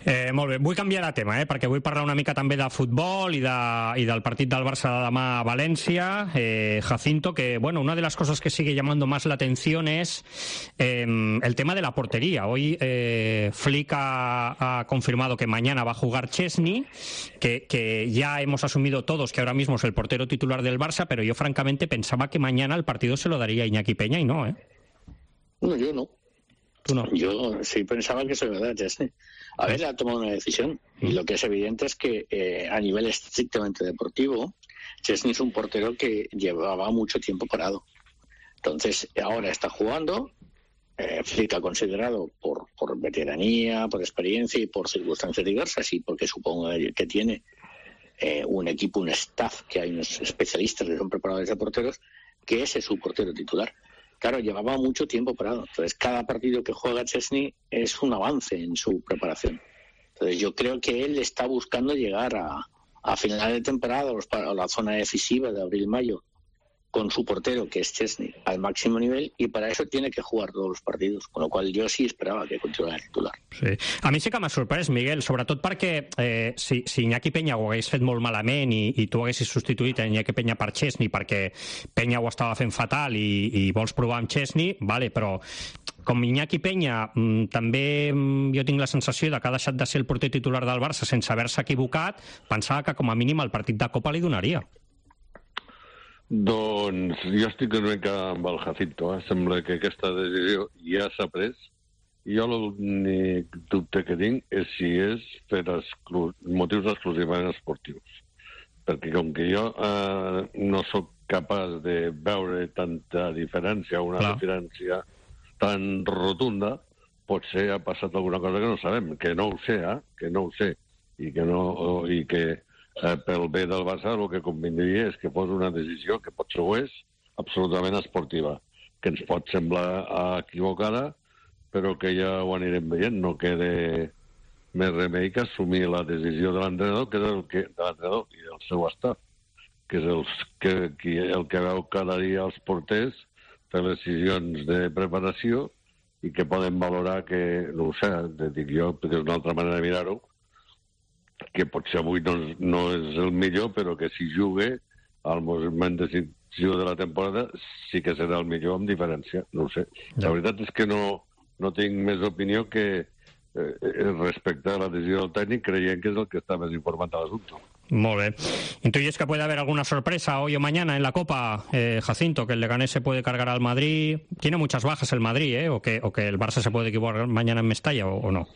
Molt bé, vull canviar de tema, perquè vull parlar una mica també de futbol i del partit del Barça de demà a València. Jacinto, que bueno, una de las cosas que sigue llamando más la atención es el tema de la portería. Hoy Flick ha confirmado que mañana va a jugar Chesney, que ya hemos asumido todos que ahora mismo es el portero titular del Barça, pero yo francamente pensaba que mañana el partido se lo daría a Iñaki Peña y no, No, yo no. ¿Tú no? Yo sí pensaba que se lo daría a Chesney. A ver, ha tomado una decisión y lo que es evidente es que a nivel estrictamente deportivo, Chesney es un portero que llevaba mucho tiempo parado. Entonces, ahora está jugando. Flick ha considerado por veteranía, por experiencia y por circunstancias diversas y porque supongo que tiene un equipo, un staff, que hay unos especialistas que son preparadores de porteros, que ese es su portero titular. Claro, llevaba mucho tiempo parado. Entonces, cada partido que juega Chesney es un avance en su preparación. Entonces, yo creo que él está buscando llegar a final de temporada, a la zona decisiva de abril-mayo, con su portero, que es Chesney, al máximo nivel, y para eso tiene que jugar todos los partidos, con lo qual jo sí esperava que continuara titular. Sí. A mi sí que m'ha sorprès, Miguel, sobretot perquè si Iñaki Peña ho hagués fet molt malament i tu haguessis substituït a Iñaki Peña per Chesney perquè Peña ho estava fent fatal i vols provar amb Chesney, vale, però com Iñaki Peña també jo tinc la sensació de que ha deixat de ser el porter titular del Barça sense haver-se equivocat, pensava que com a mínim el partit de Copa li donaria. Doncs jo estic una mica amb el Jacinto. Sembla que aquesta decisió ja s'ha pres i jo l'únic dubte que tinc és si és per motius exclusivament esportius. Perquè com que jo no sóc capaç de veure tanta diferència, una diferència tan rotunda, potser ha passat alguna cosa que no sabem, que no ho sé, i que pel bé del Barça el que convindria és que fos una decisió que potser ho és absolutament esportiva, que ens pot semblar equivocada, però que ja ho anirem veient. No queda més remei que assumir la decisió de l'entrenador, que és de l'entrenador i del seu staff, que és el que veu cada dia els porters fer les decisions de preparació i que poden valorar que, no ho sé, dic jo, perquè és una altra manera de mirar-ho, que potser avui no és el millor, però que si jugue al moment decisiu de la temporada sí que serà el millor amb diferència, no ho sé. La veritat és que no tinc més opinió que respecte a la decisió del tècnic, creient que és el que està més informat de l'assumpte. Molt bé. ¿Intuyes que puede haber alguna sorpresa hoy o mañana en la Copa, Jacinto, que el Leganés se puede cargar al Madrid? Tiene muchas bajas el Madrid, o que el Barça se puede equivocar mañana en Mestalla, o no?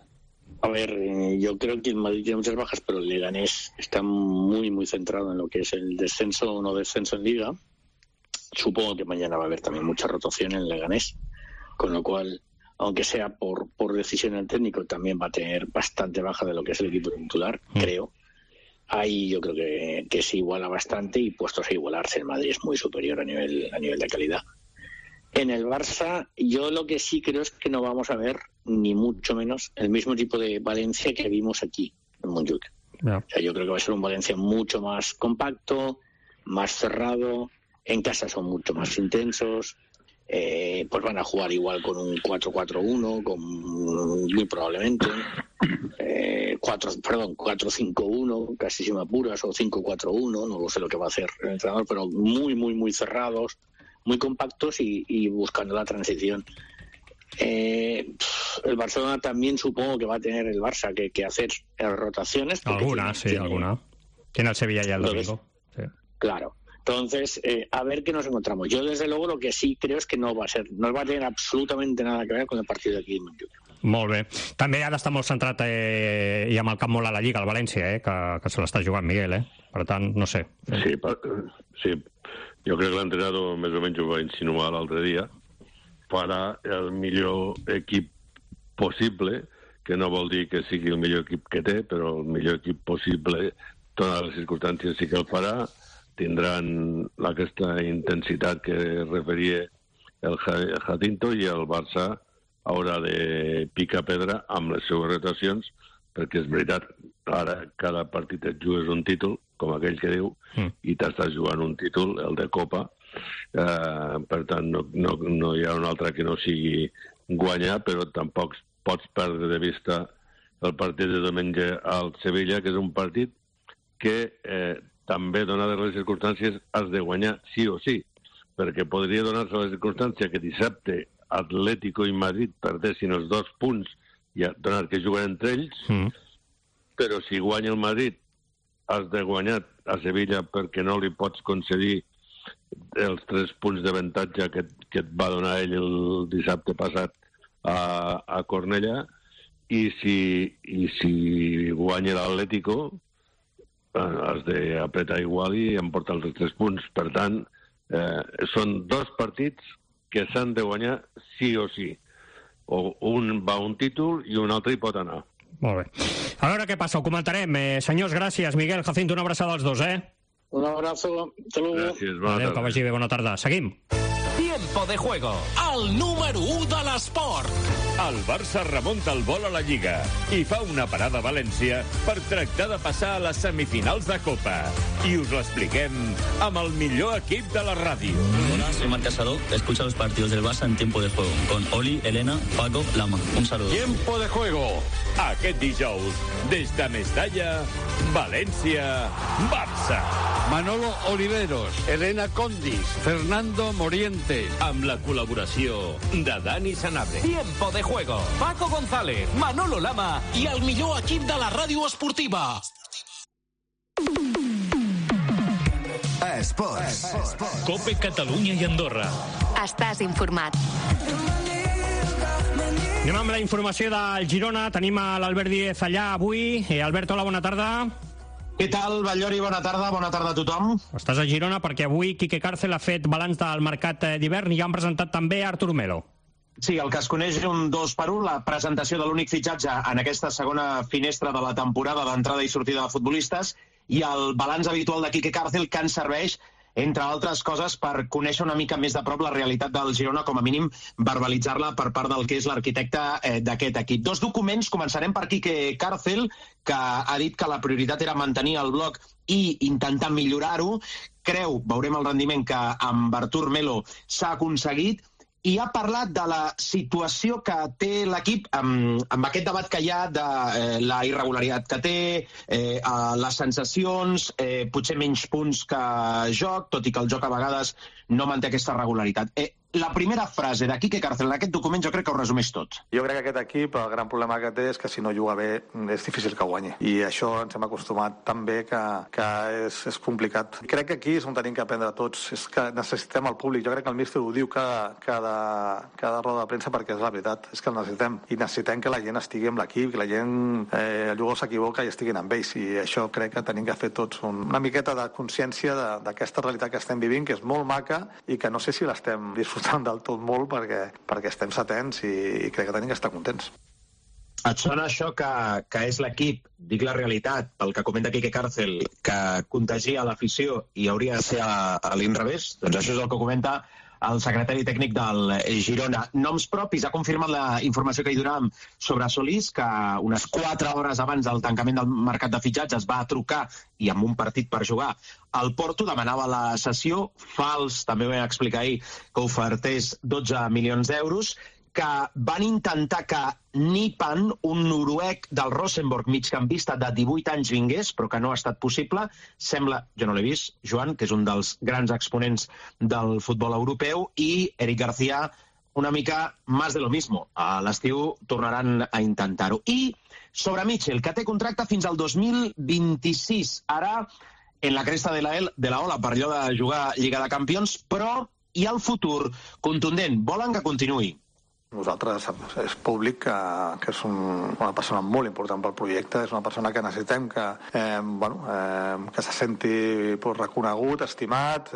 A ver, yo creo que el Madrid tiene muchas bajas, pero el Leganés está muy, muy centrado en lo que es el descenso o no descenso en Liga. Supongo que mañana va a haber también mucha rotación en el Leganés, con lo cual, aunque sea por decisión del técnico, también va a tener bastante baja de lo que es el equipo titular, creo. Ahí yo creo que se iguala bastante y puestos a igualarse, el Madrid es muy superior a nivel de calidad. En el Barça, yo lo que sí creo es que no vamos a ver, ni mucho menos, el mismo tipo de Valencia que vimos aquí, en Montjuïc. O sea, yo creo que va a ser un Valencia mucho más compacto, más cerrado, en casa son mucho más intensos, pues van a jugar igual con un 4-4-1, muy probablemente, 4-5-1, casi si me apuras, o 5-4-1, no sé lo que va a hacer el entrenador, pero muy, muy, muy cerrados, muy compactos y buscando la transición. El Barcelona también supongo que va a tener el Barça que hacer rotaciones. Alguna. Tiene el Sevilla ya el domingo. Sí. Claro. Entonces, a ver qué nos encontramos. Yo, desde luego, lo que sí creo es que no va a tener absolutamente nada que ver con el partido de aquí de Montjuïc. Molt bé. També ara està molt centrat i amb el cap molt a la Lliga, al València, que se l'està jugant, Miguel. Per tant, no sé. Sí. Jo crec que l'entrenador més o menys ho va insinuar l'altre dia. Farà el millor equip possible, que no vol dir que sigui el millor equip que té, però el millor equip possible, totes les circumstàncies sí que el farà, tindran aquesta intensitat que referia el Jacinto i el Barça haurà de picar pedra amb les seues rotacions, perquè és veritat, ara cada partit et jugues un títol, com aquell que diu, i t'estàs jugant un títol, el de Copa. Per tant, no hi ha un altre que no sigui guanyar, però tampoc pots perdre de vista el partit de diumenge al Sevilla, que és un partit que també, donades les circumstàncies, has de guanyar sí o sí, perquè podria donar-se la circumstància que dissabte Atlético i Madrid perdessin els 2 punts i donar que juguen entre ells, però si guanya el Madrid has de guanyar a Sevilla perquè no li pots concedir els 3 punts d'avantatge que et va donar ell el dissabte passat a Cornellà, i si guanya l'Atlético has d'apretar igual i emportar els 3 punts. Per tant, són 2 partits que s'han de guanyar sí o sí. O un va a un títol i un altre hi pot anar. Molt bé. A veure què passa, ho comentarem. Senyors, gràcies. Miguel, Jacinto, una abraçada als dos, Un abrazo. Hasta luego. Gràcies, bona tarda. Que vagi bé, bona tarda. Seguim. Tiempo de juego, el número 1 de l'esport. El Barça remunta el vol a la Lliga i fa una parada a València per tractar de passar a les semifinals de Copa. I us l'expliquem amb el millor equip de la ràdio. Hola, soy Marc Casado. Escucha los partidos del Barça en Tiempo de Juego con Oli, Elena, Paco, Lama. Un saludo. Tiempo de juego. Aquest dijous, des de Mestalla, València, Barça. Manolo Oliveros, Elena Condis, Fernando Morientes. Amb la col·laboració de Dani Sanabria. Tiempo de juego. Paco González, Manolo Lama i el millor equip de la ràdio esportiva. Esports. Cope Catalunya i Andorra. Estàs informat. Anem amb la informació del Girona. Tenim a l'Albert Díez allà avui. Albert, hola, bona tarda. Què tal, Batllori? Bona tarda a tothom. Estàs a Girona perquè avui Quique Cárcel ha fet balanç del mercat d'hivern i han presentat també Artur Melo. Sí, el que es coneix un 2-1, la presentació de l'únic fitxatge en aquesta segona finestra de la temporada d'entrada i sortida de futbolistes i el balanç habitual de Quique Cárcel, que ens serveix, entre altres coses, per conèixer una mica més de prop la realitat del Girona, com a mínim verbalitzar-la per part del que és l'arquitecte d'aquest equip. 2 documents, començarem per Quique Cárcel, que ha dit que la prioritat era mantenir el bloc i intentar millorar-ho. Creu, veurem el rendiment, que amb Artur Melo s'ha aconseguit, i ha parlat de la situació que té l'equip amb aquest debat que hi ha de la irregularitat que té, les sensacions, potser menys punts que joc, tot i que el joc a vegades no manté aquesta regularitat. La primera frase de Quique Cárcel en aquest document jo crec que ho resumeix tot. Jo crec que aquest equip, el gran problema que té és que si no juga bé és difícil que guanyi. I això ens hem acostumat tan bé que és complicat. Crec que aquí és on tenim que aprendre tots. És que necessitem el públic. Jo crec que el míster ho diu cada roda de premsa perquè és la veritat. És que el necessitem. I necessitem que la gent estigui amb l'equip, que la gent, el jugador s'equivoca i estiguin amb ells. I això crec que tenim que fer tots una miqueta de consciència d'aquesta realitat que estem vivint, que és molt maca i que no sé si l'estem disfrutant del tot molt perquè estem setents i crec que tenim que estar contents. Et sona això que és l'equip, dic la realitat, pel que comenta Quique Cárcel, que contagia l'afició i hauria de ser a l'inrevés? Doncs això és el que comenta el secretari tècnic del Girona. Noms propis, ha confirmat la informació que hi donàvem sobre Solís, que unes 4 hores abans del tancament del mercat de fitxatges va trucar i amb un partit per jugar el Porto demanava la cessió. Fals, també ho vam explicar ahir, que ofertés 12 milions d'euros, que van intentar que Nipan, un noruec del Rosenborg, migcampista de 18 anys, vingués, però que no ha estat possible. Sembla, jo no l'he vist, Joan, que és un dels grans exponents del futbol europeu, i Eric García, una mica más de lo mismo. A l'estiu tornaran a intentar-ho. I sobre Mitchell, que té contracte fins al 2026. Ara, en la cresta de la ola per allò de jugar Lliga de Campions, però i el futur contundent. Volen que continuï. Nosaltres és públic que és una persona molt important pel projecte, és una persona que necessitem que se senti reconegut, estimat,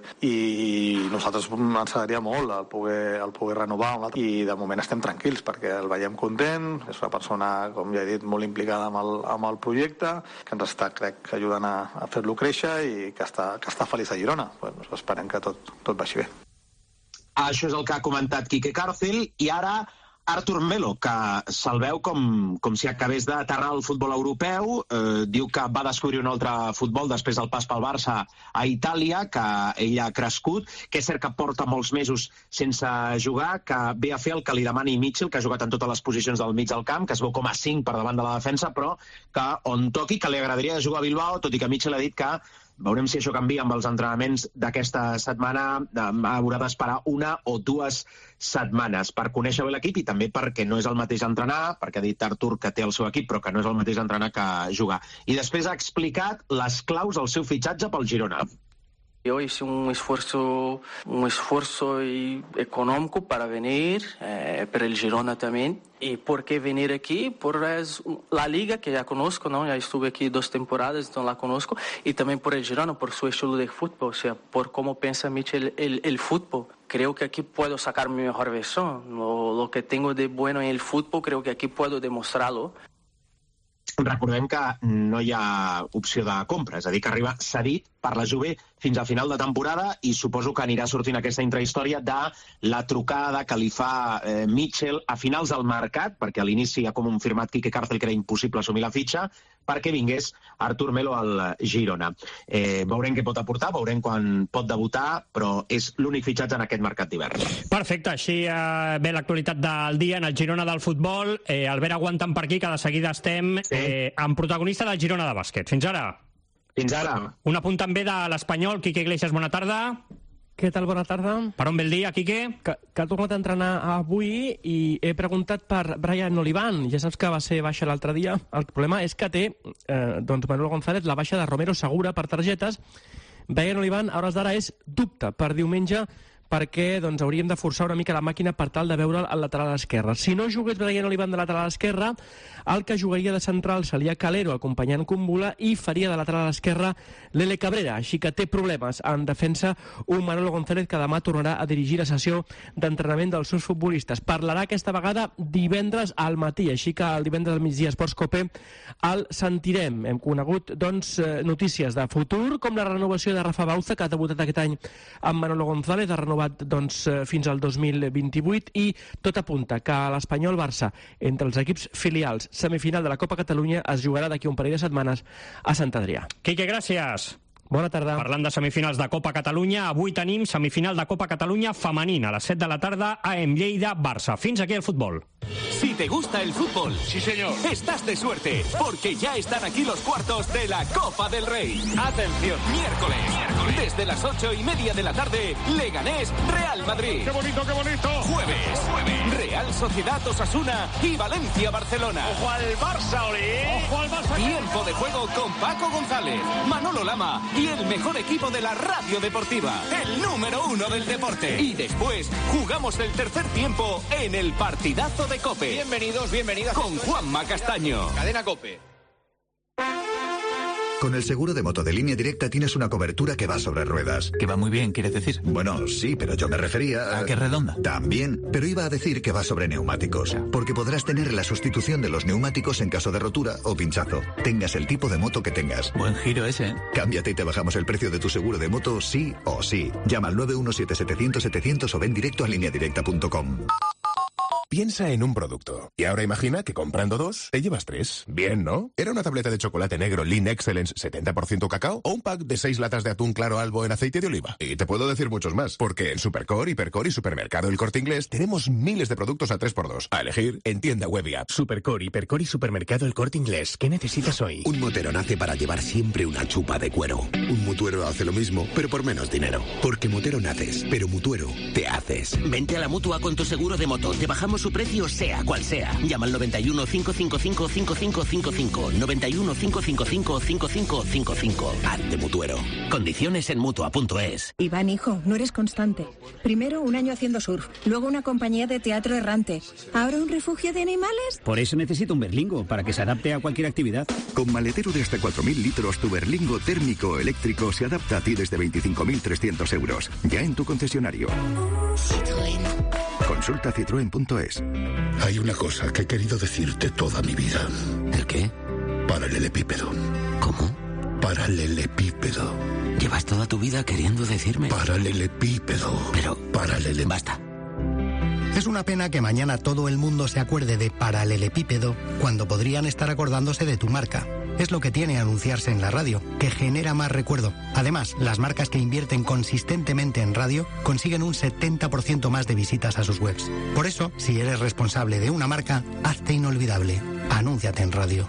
i nosaltres ens agradaria molt el poder renovar, i de moment estem tranquils perquè el veiem content, és una persona, com ja he dit, molt implicada amb el projecte, que ens està, crec, ajudant a fer-lo créixer i que està feliç a Girona. Esperem que tot vagi bé. Això és el que ha comentat Quique Cárcel, i ara Artur Melo, que se'l veu com si acabés d'aterrar al futbol europeu, diu que va descobrir un altre futbol després del pas pel Barça a Itàlia, que ell ha crescut, que és cert que porta molts mesos sense jugar, que ve a fer el que li demani Mitchell, que ha jugat en totes les posicions del mig del camp, que es veu com a 5 per davant de la defensa, però que on toqui, que li agradaria jugar a Bilbao, tot i que Mitchell ha dit que veurem si això canvia amb els entrenaments d'aquesta setmana. Haurà d'esperar 1 o 2 setmanes per conèixer bé l'equip i també perquè no és el mateix entrenar, perquè ha dit Artur que té el seu equip, però que no és el mateix entrenar que jugar. I després ha explicat les claus del seu fitxatge pel Girona. Yo hice un esfuerzo económico para venir, para el Girona también. ¿Y por qué venir aquí? Por la liga que ya conozco, ¿no? Ya estuve aquí 2 temporadas, entonces la conozco. Y también por el Girona, por su estilo de fútbol, o sea, por cómo piensa Mitchell el fútbol. Creo que aquí puedo sacar mi mejor versión. Lo que tengo de bueno en el fútbol, creo que aquí puedo demostrarlo. Recordem que no hi ha opció de compra, és a dir, que arriba cedit per la Juve fins a final de temporada i suposo que anirà sortint aquesta intrahistòria de la trucada que li fa Mitchell a finals del mercat, perquè a l'inici ha confirmat Quique Cárcel que era impossible assumir la fitxa, perquè vingués Artur Melo al Girona. Veurem què pot aportar, veurem quan pot debutar, però és l'únic fitxatge en aquest mercat d'hivern. Perfecte, així ve l'actualitat del dia en el Girona del futbol. Albert, aguanten per aquí, que de seguida estem amb protagonista del Girona de bàsquet. Fins ara. Fins ara. Un apunt també de l'Espanyol. Quique Iglesias, bona tarda. Què tal, bona tarda? Per on ve el dia, Quique? Que ha tornat a entrenar avui i he preguntat per Brian Olivan. Ja saps que va ser baixa l'altre dia. El problema és que té, Manuel González, la baixa de Romero segura per targetes. Brian Olivan, a hores d'ara, és dubte per diumenge perquè hauríem de forçar una mica la màquina per tal de veure al lateral esquerre. Si no jugués Brian Olivan de lateral esquerre, el que jugaria de central seria Calero acompanyant Kumbula i faria de lateral esquerre Lele Cabrera, així que té problemes en defensa un Manolo González que demà tornarà a dirigir la sessió d'entrenament dels seus futbolistes. Parlarà aquesta vegada divendres al matí, així que el divendres al migdia Esports Cope el sentirem. Hem conegut notícies de futur, com la renovació de Rafa Bauza, que ha debutat aquest any amb Manolo González, ha renovat fins al 2028 i tot apunta que l'Espanyol-Barça, entre els equips filials, semifinal de la Copa Catalunya, es jugarà d'aquí un parell de setmanes a Sant Adrià. Quique, gràcies. Bona tarda. Parlant de semifinals de Copa Catalunya, avui tenim semifinal de Copa Catalunya femenina a les 7 de la tarda a Lleida-Barça. Fins aquí el futbol. Si te gusta el fútbol, sí señor, estás de suerte, porque ya están aquí los cuartos de la Copa del Rey. Atención, Miércoles. Desde las 8:30 de la tarde, Leganés, Real Madrid. ¡Qué bonito, qué bonito! Jueves, Real Sociedad Osasuna y Valencia Barcelona. ¡Ojo al Barça, Oli! ¡Ojo al Barça! Tiempo de juego con Paco González, Manolo Lama y el mejor equipo de la radio deportiva, el número 1 del deporte. Y después jugamos el tercer tiempo en el partidazo de COPE. Bienvenidos, bienvenidas. Con Juanma Castaño. Cadena COPE. Con el seguro de moto de Línea Directa tienes una cobertura que va sobre ruedas. Que va muy bien, ¿quieres decir? Bueno, sí, pero yo me refería ¿A que redonda? También, pero iba a decir que va sobre neumáticos. Porque podrás tener la sustitución de los neumáticos en caso de rotura o pinchazo. Tengas el tipo de moto que tengas. Buen giro ese. Cámbiate y te bajamos el precio de tu seguro de moto sí o sí. Llama al 917-700-700 o ven directo a lineadirecta.com. Piensa en un producto. Y ahora imagina que comprando 2, te llevas 3. Bien, ¿no? ¿Era una tableta de chocolate negro Lean Excellence 70% cacao? ¿O un pack de 6 latas de atún claro albo en aceite de oliva? Y te puedo decir muchos más. Porque en Supercore, Hipercore y Supermercado El Corte Inglés tenemos miles de productos a 3x2. A elegir en tienda web y app. Supercore, Hipercore y Supermercado El Corte Inglés. ¿Qué necesitas hoy? Un motero nace para llevar siempre una chupa de cuero. Un mutuero hace lo mismo, pero por menos dinero. Porque motero naces, pero mutuero te haces. Vente a la Mutua con tu seguro de moto. Te bajamos su precio sea cual sea. Llama al 91 555 5555. 91 555 5555. Hazte mutuero. Condiciones en Mutua.es. Iván, hijo, no eres constante. Primero un año haciendo surf, luego una compañía de teatro errante. ¿Ahora un refugio de animales? Por eso necesito un Berlingo, para que se adapte a cualquier actividad. Con maletero de hasta 4.000 litros, tu Berlingo térmico o eléctrico se adapta a ti desde 25.300 euros. Ya en tu concesionario. Citroën. Consulta citroen.es. Hay una cosa que he querido decirte toda mi vida. ¿El qué? Paralelepípedo. ¿Cómo? Paralelepípedo. ¿Llevas toda tu vida queriendo decirme? Paralelepípedo. Pero... Basta. Es una pena que mañana todo el mundo se acuerde de paralelepípedo cuando podrían estar acordándose de tu marca. Es lo que tiene anunciarse en la radio, que genera más recuerdo. Además, las marcas que invierten consistentemente en radio consiguen un 70% más de visitas a sus webs. Por eso, si eres responsable de una marca, hazte inolvidable. Anúnciate en radio.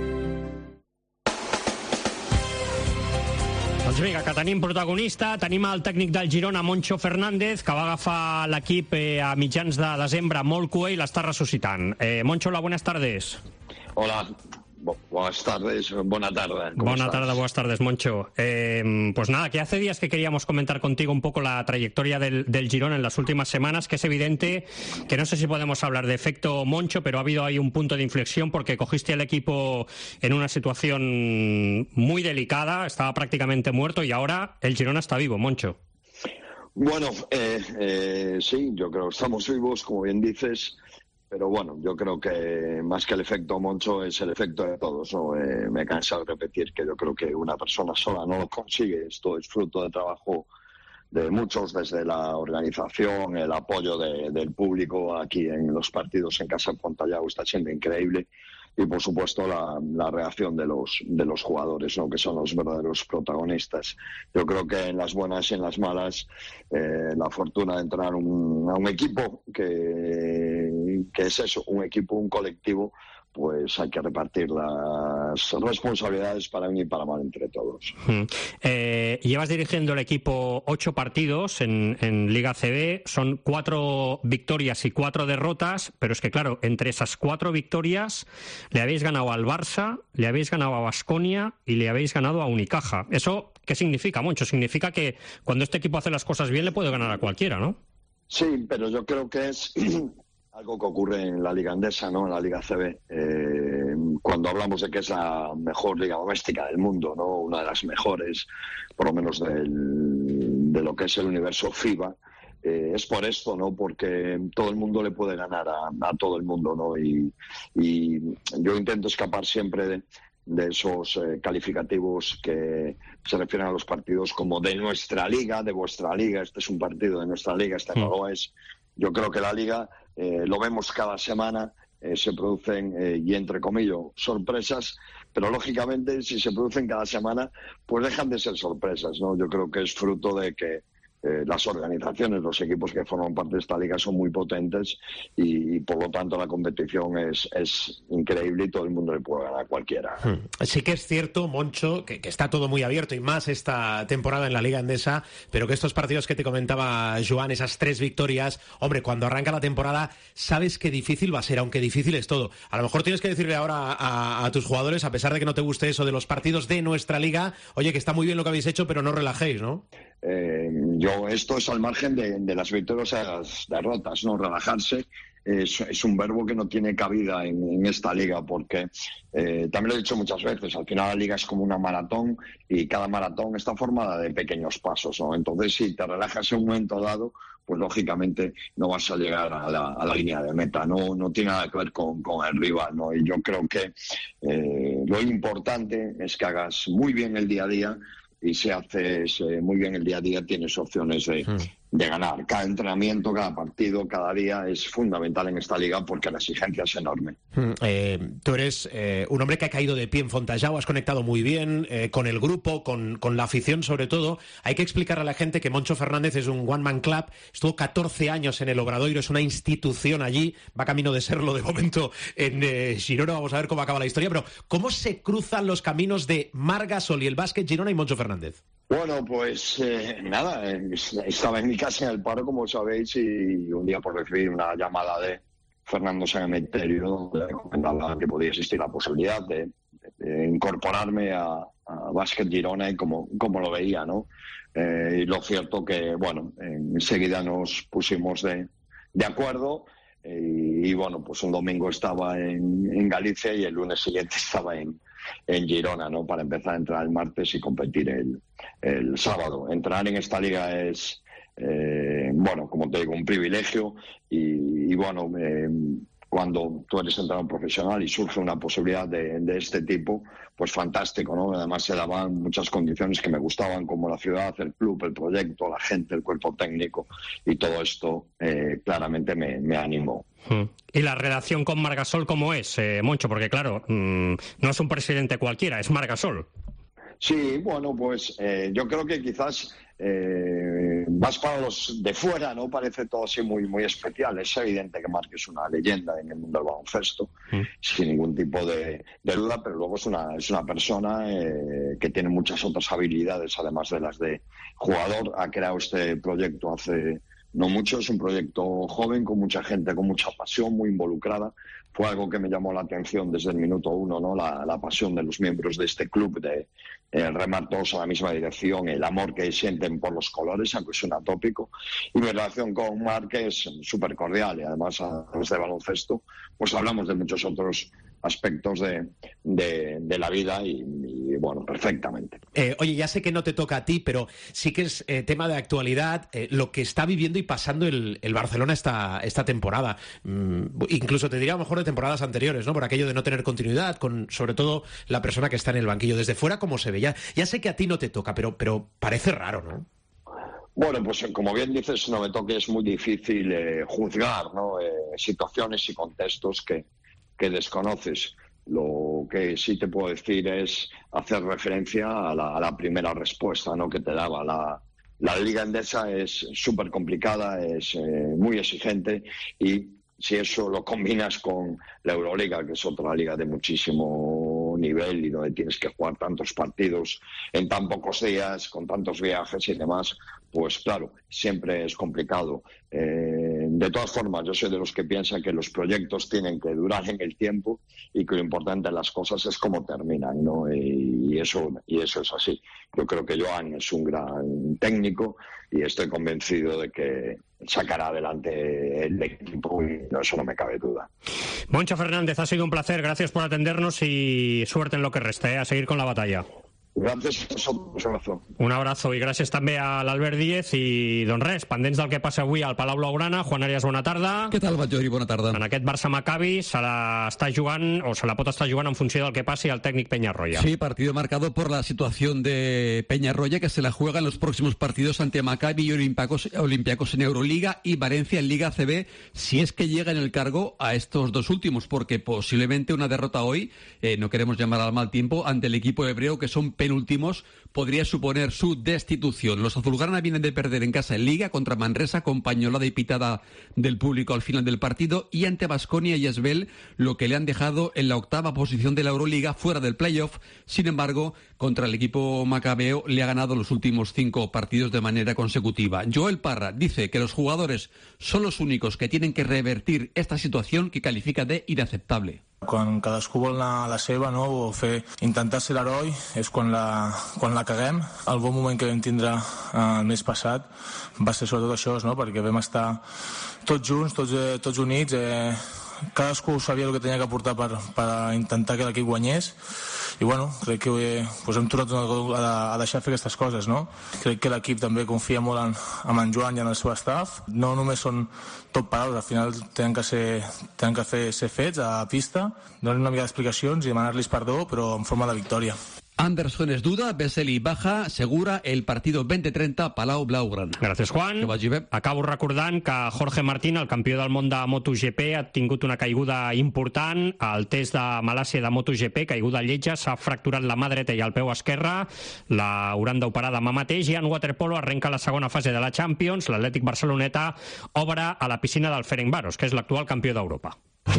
Doncs vinga, que tenim protagonista, tenim el tècnic del Girona, Moncho Fernández, que va agafar l'equip a mitjans de desembre molt coe i l'està ressuscitant. Moncho, hola, buenas tardes. Hola. Buenas tardes, buena tarde. Buenas tardes, buenas tardes, Moncho. Pues nada, que hace días que queríamos comentar contigo un poco la trayectoria del Girona en las últimas semanas, que es evidente que no sé si podemos hablar de efecto Moncho, pero ha habido ahí un punto de inflexión porque cogiste al equipo en una situación muy delicada, estaba prácticamente muerto y ahora el Girona está vivo, Moncho. Bueno, sí, yo creo que estamos vivos, como bien dices. Pero bueno, yo creo que más que el efecto Moncho es el efecto de todos, ¿no? Me he cansado de repetir que yo creo que una persona sola no lo consigue. Esto es fruto de trabajo de muchos, desde la organización, el apoyo del público aquí en los partidos en Casa Pontallao está siendo increíble. Y por supuesto la reacción de los jugadores, ¿no? Que son los verdaderos protagonistas. Yo creo que en las buenas y en las malas la fortuna de entrar a un equipo que es eso, un equipo, un colectivo, pues hay que repartir las responsabilidades para bien y para mal entre todos. Llevas dirigiendo el equipo 8 partidos en Liga CB, son 4 victorias y 4 derrotas, pero es que claro, entre esas 4 victorias le habéis ganado al Barça, le habéis ganado a Baskonia y le habéis ganado a Unicaja. ¿Eso qué significa, Moncho? Significa que cuando este equipo hace las cosas bien le puede ganar a cualquiera, ¿no? Sí, pero yo creo que es algo que ocurre en la Liga Endesa, ¿no? En la Liga CB. Cuando hablamos de que es la mejor liga doméstica del mundo, ¿no? Una de las mejores, por lo menos de lo que es el universo FIBA, es por esto, ¿no? Porque todo el mundo le puede ganar a todo el mundo, ¿no? Y yo intento escapar siempre de esos calificativos que se refieren a los partidos como de nuestra liga, de vuestra liga. Este es un partido de nuestra liga, este no lo es. Yo creo que la liga lo vemos cada semana, se producen, y entre comillas, sorpresas, pero lógicamente si se producen cada semana, pues dejan de ser sorpresas, ¿no? Yo creo que es fruto de que las organizaciones, los equipos que forman parte de esta liga son muy potentes y por lo tanto la competición es increíble y todo el mundo le puede ganar a cualquiera. Sí que es cierto, Moncho, que está todo muy abierto y más esta temporada en la Liga Endesa, pero que estos partidos que te comentaba Joan, esas 3 victorias, hombre, cuando arranca la temporada sabes que difícil va a ser, aunque difícil es todo. A lo mejor tienes que decirle ahora a tus jugadores, a pesar de que no te guste eso de los partidos de nuestra liga, oye, que está muy bien lo que habéis hecho, pero no relajéis, ¿no? Esto es al margen de las victorias y las derrotas, ¿no? Relajarse es un verbo que no tiene cabida en esta liga, porque también lo he dicho muchas veces, al final la liga es como una maratón y cada maratón está formada de pequeños pasos, ¿no? Entonces, si te relajas en un momento dado, pues lógicamente no vas a llegar a la línea de meta, no tiene nada que ver con el rival, ¿no? Y yo creo que lo importante es que hagas muy bien el día a día, y si haces muy bien el día a día tienes opciones de ganar. Cada entrenamiento, cada partido, cada día es fundamental en esta liga porque la exigencia es enorme. Tú eres un hombre que ha caído de pie en Fontallao, has conectado muy bien con el grupo, con la afición sobre todo. Hay que explicar a la gente que Moncho Fernández es un one-man club, estuvo 14 años en el Obradoiro, es una institución allí, va camino de serlo de momento en Girona, vamos a ver cómo acaba la historia, pero ¿cómo se cruzan los caminos de Marc Gasol y el básquet Girona y Moncho Fernández? Bueno, pues nada, estaba en mi casa en el Paro, como sabéis, y un día por recibir una llamada de Fernando Sanemeterio, donde me comentaba que podía existir la posibilidad de incorporarme a Básquet Girona y cómo lo veía, ¿no? Y lo cierto que, bueno, enseguida nos pusimos de acuerdo y bueno, pues un domingo estaba en Galicia y el lunes siguiente estaba en Girona, ¿no? Para empezar a entrar el martes y competir el sábado. Entrar en esta liga es, bueno, como te digo, un privilegio y bueno, cuando tú eres entrenador profesional y surge una posibilidad de este tipo, pues fantástico, ¿no? Además se daban muchas condiciones que me gustaban, como la ciudad, el club, el proyecto, la gente, el cuerpo técnico, y todo esto claramente me animó. ¿Y la relación con Marc Gasol cómo es, Moncho? Porque claro, no es un presidente cualquiera, es Marc Gasol. Sí, bueno, pues yo creo que quizás más para los de fuera, ¿no? Parece todo así muy, muy especial. Es evidente que Marc es una leyenda en el mundo del baloncesto, sin ningún tipo de duda, pero luego es una persona que tiene muchas otras habilidades, además de las de jugador. Ha creado este proyecto hace no mucho, es un proyecto joven, con mucha gente, con mucha pasión, muy involucrada. Fue algo que me llamó la atención desde el minuto uno, ¿no? La pasión de los miembros de este club, de remar todos a la misma dirección, el amor que sienten por los colores, aunque suena tópico. Y mi relación con Marc es súper cordial, y además a través de baloncesto pues hablamos de muchos otros aspectos de la vida y bueno, perfectamente. Oye, ya sé que no te toca a ti, pero sí que es tema de actualidad lo que está viviendo y pasando el Barcelona esta temporada. Incluso te diría a lo mejor de temporadas anteriores, ¿no? Por aquello de no tener continuidad, con sobre todo la persona que está en el banquillo. Desde fuera, ¿cómo se ve? Ya sé que a ti no te toca, pero parece raro, ¿no? Bueno, pues como bien dices, no me toque, es muy difícil juzgar, ¿no? Situaciones y contextos que desconoces. Lo que sí te puedo decir es hacer referencia a la primera respuesta, ¿no? Que te daba. La Liga Endesa es súper complicada, es muy exigente, y si eso lo combinas con la Euroliga, que es otra liga de muchísimo nivel y donde tienes que jugar tantos partidos en tan pocos días, con tantos viajes y demás, pues claro, siempre es complicado. De todas formas, yo soy de los que piensan que los proyectos tienen que durar en el tiempo y que lo importante de las cosas es cómo terminan, ¿no? Y eso es así. Yo creo que Joan es un gran técnico y estoy convencido de que sacará adelante el equipo, y eso no me cabe duda. Moncho Fernández, ha sido un placer, gracias por atendernos y suerte en lo que resta, a seguir con la batalla. Gràcies a vosaltres, un abrazo. Un abrazo i gràcies també a l'Albert Díez i doncs res, pendents del que passa avui al Palau Blaugrana. Juan Arias, bona tarda. Què tal, Batllori? Bona tarda. En aquest Barça-Maccabi se la pot estar jugant en funció del que passi al técnic Peñarroya. Sí, partido marcado por la situación de Peñarroya, que se la juega en los próximos partidos ante Maccabi y Olympiacos en Euroliga y Valencia en Liga ACB, si es que llega en el cargo a estos dos últimos, porque posiblemente una derrota hoy, no queremos llamar al mal tiempo, ante el equipo hebreo, que son penúltimos, podría suponer su destitución. Los azulgrana vienen de perder en casa en Liga contra Manresa, con pañolada y pitada del público al final del partido, y ante Baskonia y Asbel, lo que le han dejado en la octava posición de la Euroliga, fuera del playoff. Sin embargo, contra el equipo macabeo le ha ganado los últimos 5 partidos de manera consecutiva. Joel Parra dice que los jugadores son los únicos que tienen que revertir esta situación, que califica de inaceptable. Quan cadascú vol anar a la seva, no? O intentar ser l'heroi, és quan la caguem. El bon moment que vam tindre el mes passat va ser sobretot això, no? Perquè vam estar tots junts, tots units, cadascú sabia el que tenia que aportar per intentar que l'equip guanyés, i bueno, crec que hem tornat a deixar fer aquestes coses, no? Crec que l'equip també confia molt en en Joan i en el seu staff. No només són tot paraules, al final tenen que ser fets a pista, donar una mica d'explicacions i demanar-los perdó, però en forma de victòria. Anderson es duda, Vesely baja, segura el partido 20-30 Palau Blaugrana. Gràcies, Juan. Que vagi bé. Acabo recordant que Jorge Martín, el campió del món de MotoGP, ha tingut una caiguda important al test de Malàisia de MotoGP, caiguda lletja, s'ha fracturat la mà dreta i el peu esquerre, l'hauran d'operar demà mateix, i en waterpolo arrenca la segona fase de la Champions. L'Atlètic Barceloneta obre a la piscina del Ferencváros, que és l'actual campió d'Europa.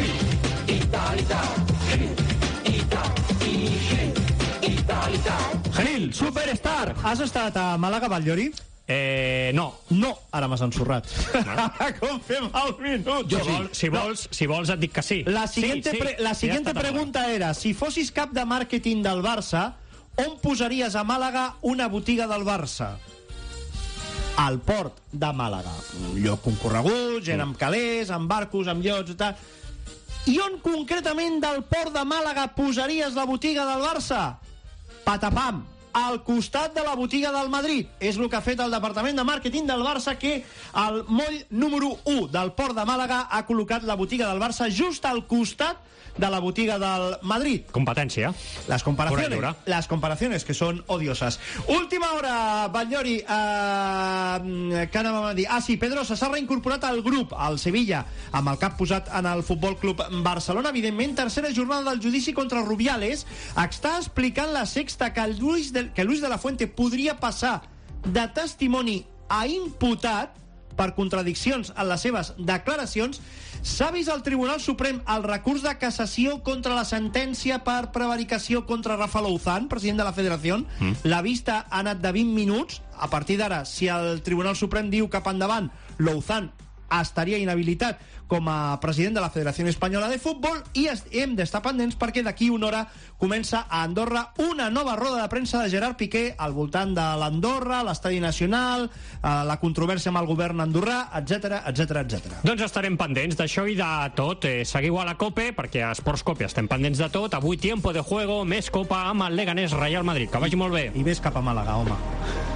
Genil, superstar! Has estat a Màlaga, Batllori? No. No, ara m'has ensorrat. Com fem el minut? Si vols et dic que sí. La siguiente pregunta era, si fossis cap de màrqueting del Barça, on posaries a Màlaga una botiga del Barça? Al port de Màlaga. Un lloc concorregut, gent amb calés, amb barcos, amb llots i tal. I on concretament del port de Màlaga posaries la botiga del Barça? Patapam, al costat de la botiga del Madrid. És el que ha fet el departament de màrqueting del Barça, que al moll número 1 del Port de Màlaga ha col·locat la botiga del Barça just al costat de la botiga del Madrid. Competència. Las comparaciones que son odiosas. Última hora, Batllori. Què anàvem a dir? Sí, Pedrosa s'ha reincorporat al grup, al Sevilla, amb el cap posat en el Futbol Club Barcelona. Evidentment, tercera jornada del judici contra Rubiales. Està explicant la Sexta que Luis de la Fuente podria passar de testimoni a imputat per contradiccions en les seves declaracions. S'ha vist al Tribunal Suprem el recurs de cassació contra la sentència per prevaricació contra Rafa Louzán, president de la Federació. La vista ha anat de 20 minuts. A partir d'ara, si el Tribunal Suprem diu cap endavant, Louzán estaria inhabilitat com a president de la Federació Espanyola de Futbol, i hem d'estar pendents perquè d'aquí una hora comença a Andorra una nova roda de premsa de Gerard Piqué al voltant de l'Andorra, l'Estadi Nacional, la controvèrsia amb el govern andorrà, etc. Doncs estarem pendents d'això i de tot. Seguiu a la COPE, perquè a Esports Cope estem pendents de tot. Avui Tiempo de Juego, més Copa amb el Leganés Real Madrid. Que vagi molt bé. I ves cap a Màlaga, home.